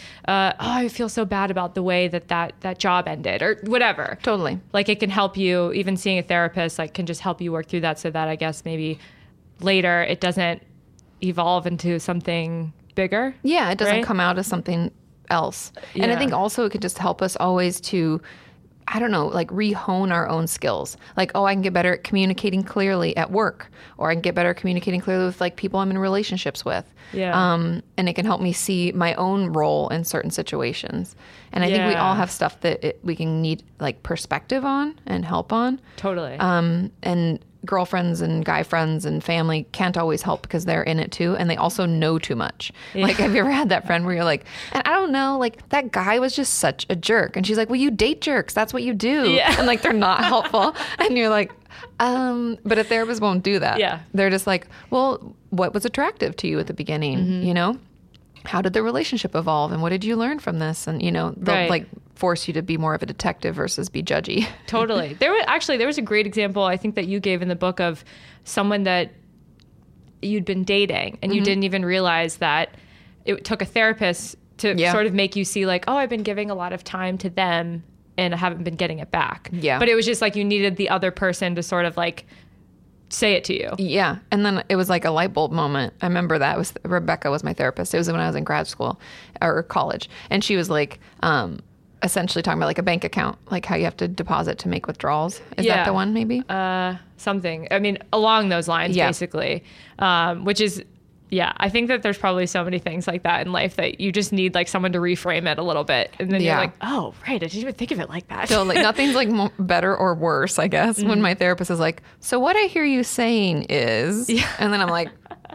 I feel so bad about the way that job ended, or whatever. Totally. Like it can help you, even seeing a therapist, like can just help you work through that, so that I guess maybe later it doesn't evolve into something bigger. Yeah, it doesn't right? come out as something else. And I Yeah. think also it could just help us always to, I don't know, like re-hone our own skills. Like, oh, I can get better at communicating clearly at work, or I can get better at communicating clearly with like people I'm in relationships with. Yeah. And it can help me see my own role in certain situations. And I think we Yeah. all have stuff that we can need like perspective on and help on. Totally. And girlfriends and guy friends and family can't always help because they're in it too, and they also know too much. Like, have you ever had that friend where you're like, and I don't know, like that guy was just such a jerk, and she's like, well, you date jerks, that's what you do. Yeah. And like they're not helpful, and you're like, but a therapist won't do that. Yeah. They're just like, well, what was attractive to you at the beginning? How did the relationship evolve, and what did you learn from this? And they'll Right. like force you to be more of a detective versus be judgy. Totally. There was a great example I think that you gave in the book of someone that you'd been dating and you didn't even realize that it took a therapist to Yeah. sort of make you see like, oh, I've been giving a lot of time to them and I haven't been getting it back. Yeah. But it was just like you needed the other person to sort of like say it to you. Yeah. And then it was like a light bulb moment. I remember that Rebecca was my therapist. It was when I was in grad school or college. And she was like, essentially talking about like a bank account, like how you have to deposit to make withdrawals. Is Yeah. that the one maybe? Something. I mean, along those lines, Yeah. basically, which is, yeah, I think that there's probably so many things like that in life that you just need like someone to reframe it a little bit. And then Yeah. you're like, oh, right. I didn't even think of it like that. So like nothing's like better or worse, I guess, when my therapist is like, so what I hear you saying is, and then I'm like,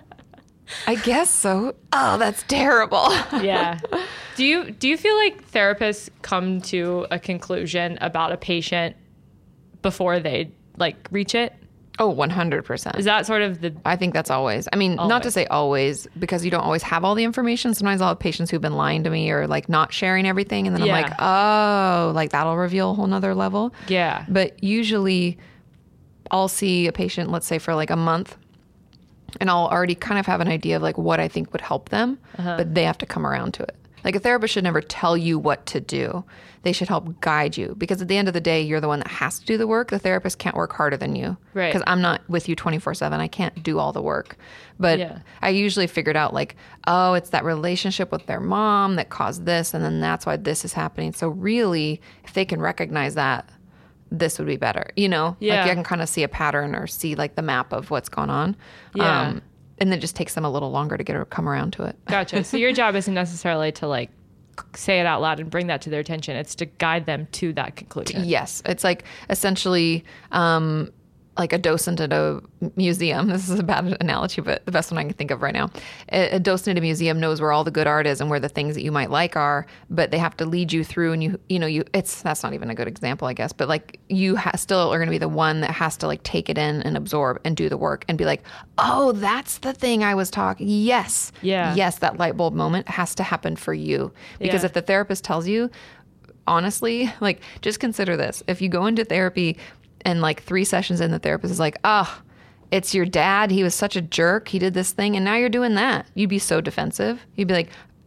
I guess so. Oh, that's terrible. Yeah. Do you feel like therapists come to a conclusion about a patient before they like reach it? Oh, 100%. Is that sort of the I think that's always. I mean, not to Always. say always, because you don't always have all the information. Sometimes I'll have patients who've been lying to me or like not sharing everything. And then Yeah. I'm like, oh, like that'll reveal a whole nother level. yeah. But usually I'll see a patient, let's say for like a month, and I'll already kind of have an idea of like what I think would help them, but they have to come around to it. Like a therapist should never tell you what to do. They should help guide you, because at the end of the day, you're the one that has to do the work. The therapist can't work harder than you. Right. Because I'm not with you 24/7. I can't do all the work. But Yeah. I usually figured out like, oh, it's that relationship with their mom that caused this, and then that's why this is happening. So really, if they can recognize that, this would be better. Yeah. Like I can kind of see a pattern or see like the map of what's going on. Yeah. And it just takes them a little longer to come around to it. Gotcha. So your job isn't necessarily to like say it out loud and bring that to their attention. It's to guide them to that conclusion. Yes. It's like essentially like a docent at a museum. This is a bad analogy, but the best one I can think of right now. A docent at a museum knows where all the good art is and where the things that you might like are, but they have to lead you through, and that's not even a good example, I guess, but like you still are going to be the one that has to like take it in and absorb and do the work and be like, oh, that's the thing I was talking. Yes. Yeah. Yes. That light bulb moment has to happen for you, because Yeah. if the therapist tells you, honestly, like just consider this. If you go into therapy and like 3 sessions in, the therapist is like, oh, it's your dad. He was such a jerk. He did this thing. And now you're doing that. You'd be so defensive. You'd be like,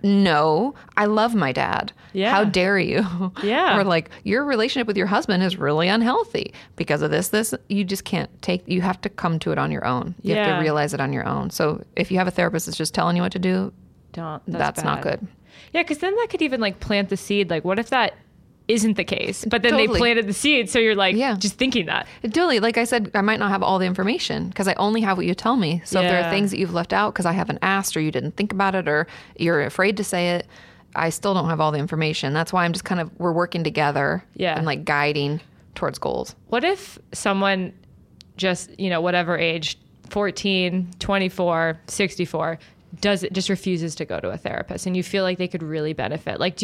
no, I love my dad. Yeah. How dare you? Yeah. Or like, your relationship with your husband is really unhealthy because of this. You just can't you have to come to it on your own. You have Yeah. to realize it on your own. So if you have a therapist that's just telling you what to do, that's not bad. good. Yeah, because then that could even like plant the seed. Like, what if that isn't the case? But then they Totally. planted the seed, so you're like Yeah. just thinking that. Totally. Like I said, I might not have all the information because I only have what you tell me. So if there Yeah. are things that you've left out because I haven't asked or you didn't think about it or you're afraid to say it, I still don't have all the information. That's why I'm just we're working together Yeah. and like guiding towards goals. What if someone just, whatever age, 14, 24, 64, just refuses to go to a therapist and you feel like they could really benefit? Like,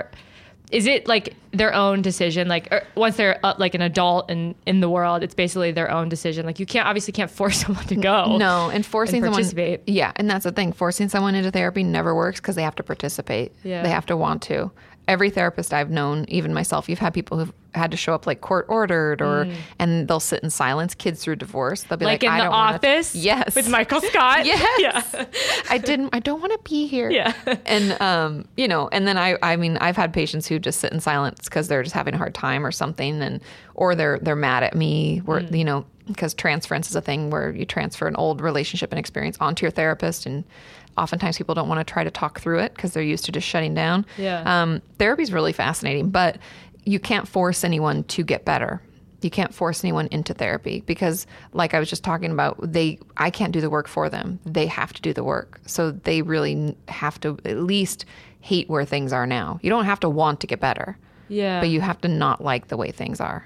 is it like their own decision? Like, once they're like an adult and in the world, it's basically their own decision. Like, you obviously can't force someone to go. No, and forcing and someone. participate. Yeah, and that's the thing. Forcing someone into therapy never works because they have to participate. Yeah. They have to want to. Every therapist I've known, even myself, you've had people who've had to show up like court ordered and they'll sit in silence. Kids through divorce, they'll be like, in I The don't wanna-" Office? Yes. With Michael Scott? Yes. Yeah. I don't want to be here. Yeah. And, and then I mean, I've had patients who just sit in silence because they're just having a hard time or something. Or they're mad at me because transference is a thing where you transfer an old relationship and experience onto your therapist. And oftentimes people don't want to try to talk through it because they're used to just shutting down. Yeah. Therapy is really fascinating, but you can't force anyone to get better. You can't force anyone into therapy because, like I was just talking about, I can't do the work for them. They have to do the work. So they really have to at least hate where things are now. You don't have to want to get better, Yeah. but you have to not like the way things are.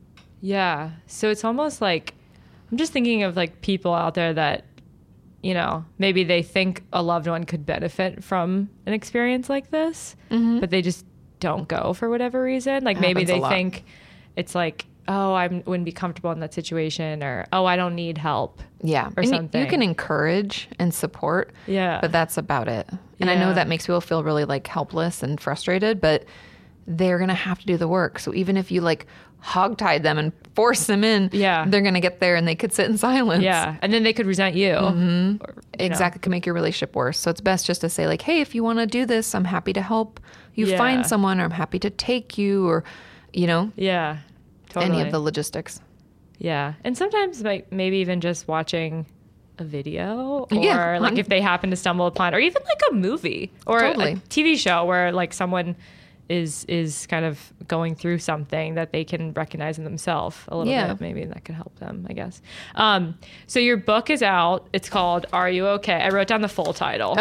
Yeah. So it's almost like, I'm just thinking of like people out there that, maybe they think a loved one could benefit from an experience like this, but they just don't go for whatever reason. Like maybe Happens a they lot. think it's like, oh, I wouldn't be comfortable in that situation, or, oh, I don't need help. Yeah. Or And something. you can encourage and support, Yeah. but that's about it. And I Yeah. know that makes people feel really like helpless and frustrated, but they're going to have to do the work. So even if you like hogtied them and force them in, Yeah. they're going to get there and they could sit in silence. Yeah. And then they could resent you. Or, Exactly. Could make your relationship worse. So it's best just to say like, hey, if you want to do this, I'm happy to help you Yeah. find someone, or I'm happy to take you, or, Yeah. Totally. any of the logistics. Yeah. And sometimes like maybe even just watching a video, or Yeah. like if they happen to stumble upon, or even like a movie or Totally. a TV show where like someone is kind of going through something that they can recognize in themselves a little Yeah. bit. Maybe that could help them, I guess. So your book is out. It's called Are You Okay? I wrote down the full title.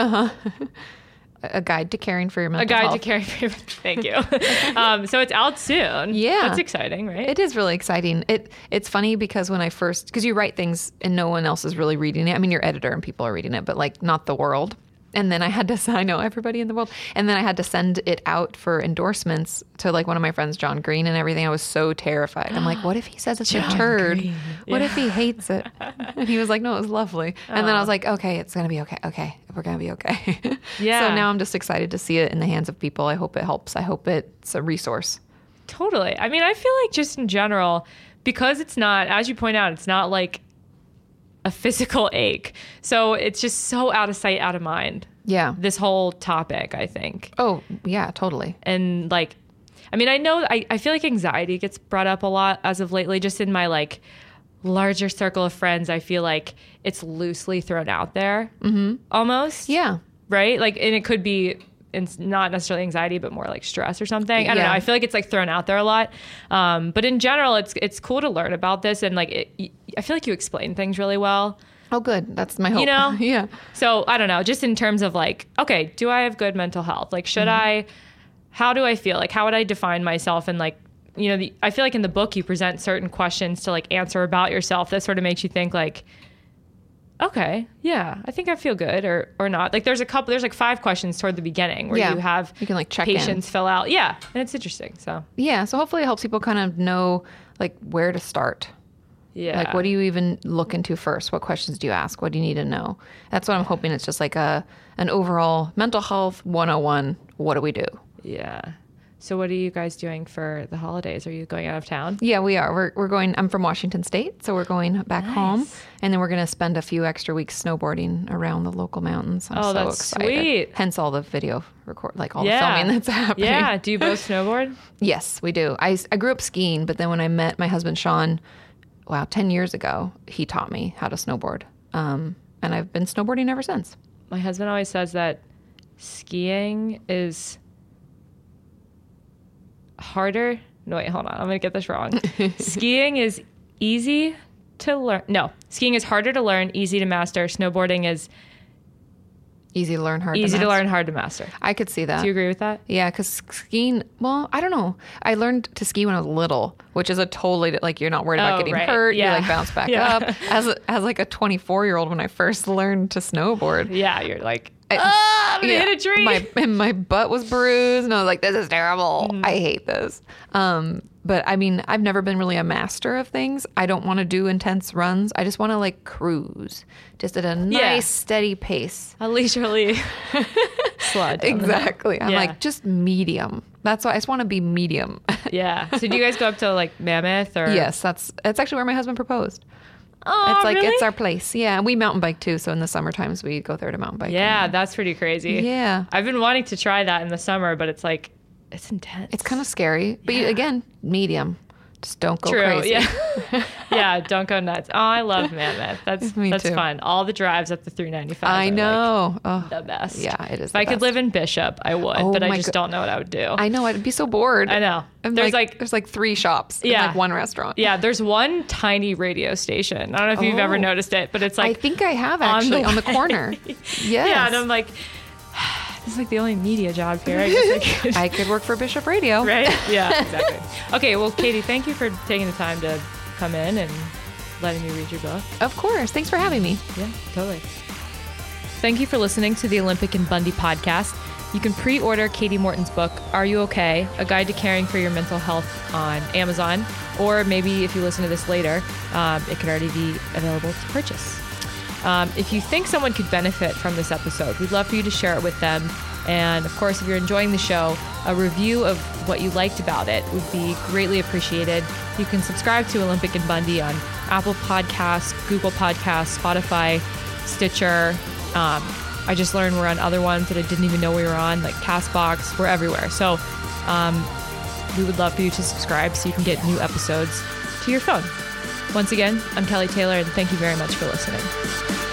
A guide to caring for your mental A guide health. to caring for your Thank you. So it's out soon. Yeah. That's exciting, right? It is really exciting. It's funny because because you write things and no one else is really reading it. I mean, your editor and people are reading it, but like not the world. And then I had to, I know everybody in the world. And then I had to send it out for endorsements to like one of my friends, John Green, and everything. I was so terrified. I'm like, what if he says it's a turd? Green. What Yeah. if he hates it? And he was like, no, it was lovely. And then I was like, okay, it's going to be okay. Okay. We're going to be okay. Yeah. So now I'm just excited to see it in the hands of people. I hope it helps. I hope it's a resource. Totally. I mean, I feel like just in general, because it's not, as you point out, it's not like a physical ache. So it's just so out of sight, out of mind. Yeah. This whole topic, I think. Oh, yeah, totally. And like, I mean, I feel like anxiety gets brought up a lot as of lately, just in my like larger circle of friends. I feel like it's loosely thrown out there almost. Yeah. Right? Like, and it could be, it's not necessarily anxiety, but more like stress or something. I don't Yeah. know. I feel like it's like thrown out there a lot. But in general, it's cool to learn about this. And like, I feel like you explain things really well. Oh, good. That's my hope. You know? Yeah. So I don't know, just in terms of like, okay, do I have good mental health? Like, how do I feel? Like, how would I define myself? And like, I feel like in the book, you present certain questions to like answer about yourself that sort of makes you think like, okay, yeah, I think I feel good or not. Like there's like 5 questions toward the beginning where Yeah. you have You can, like, check in. patients fill out. Yeah. And it's interesting. So Yeah. So hopefully it helps people kind of know like where to start. yeah. Like, what do you even look into first? What questions do you ask? What do you need to know? That's what I'm hoping. It's just like an overall mental health 101. What do we do? Yeah. So what are you guys doing for the holidays? Are you going out of town? Yeah, we are. We're going. I'm from Washington State, so we're going back home, and then we're going to spend a few extra weeks snowboarding around the local mountains. I'm so that's excited. sweet. Hence all the video record, like all the filming that's happening. Yeah. Do you both snowboard? Yes, we do. I grew up skiing, but then when I met my husband Sean, 10 years ago, he taught me how to snowboard, and I've been snowboarding ever since. My husband always says that skiing is harder. No, wait, hold on. I'm going to get this wrong. Skiing is easy to learn. No, skiing is harder to learn, easy to master. Snowboarding is easy to learn, hard to master. I could see that. Do you agree with that? Yeah, because skiing, well, I don't know. I learned to ski when I was little, which is a totally, like, you're not worried about getting hurt. Yeah. You, like, bounce back up. As like a 24-year-old, when I first learned to snowboard. Yeah, you're like, I'm going to hit a tree. My butt was bruised, and I was like, this is terrible. I hate this. But I mean, I've never been really a master of things. I don't want to do intense runs. I just want to, like, cruise just at a nice, steady pace. A leisurely slide. Exactly. I'm like, just medium. That's why I just want to be medium. Yeah. So do you guys go up to, like, Mammoth or? Yes, that's actually where my husband proposed. Oh, it's like, really? it's our place. Yeah. We mountain bike too. So in the summer times we go there to mountain bike. Yeah, that's pretty crazy. Yeah. I've been wanting to try that in the summer, but it's like, it's intense. It's kind of scary. But again, medium. Just don't go True, crazy. Yeah. Yeah, don't go nuts. Oh, I love Mammoth. That's Me too. fun. All the drives up the 395. I know. Like the best. Yeah, it is. If I could live in Bishop, I would, but I just don't know what I would do. I know. I'd be so bored. I know. There's like 3 shops and like 1 restaurant. Yeah, there's one tiny radio station. I don't know if you've ever noticed it, but it's like I think I have actually on the corner. Yes. Yeah, and I'm like, this is like the only media job here. I guess I could work for Bishop Radio. Right? Yeah, exactly. Okay, well, Katie, thank you for taking the time to come in and letting me read your book. Of course. Thanks for having me. Yeah, totally. Thank you for listening to the Olympic and Bundy podcast. You can pre-order Katie Morton's book, Are You Okay? A Guide to Caring for Your Mental Health on Amazon. Or maybe if you listen to this later, it could already be available to purchase. If you think someone could benefit from this episode, we'd love for you to share it with them. And of course, if you're enjoying the show, a review of what you liked about it would be greatly appreciated. You can subscribe to Olympic and Bundy on Apple Podcasts, Google Podcasts, Spotify, Stitcher. I just learned we're on other ones that I didn't even know we were on, like CastBox. We're everywhere. So we would love for you to subscribe so you can get new episodes to your phone. Once again, I'm Kelly Taylor, and thank you very much for listening.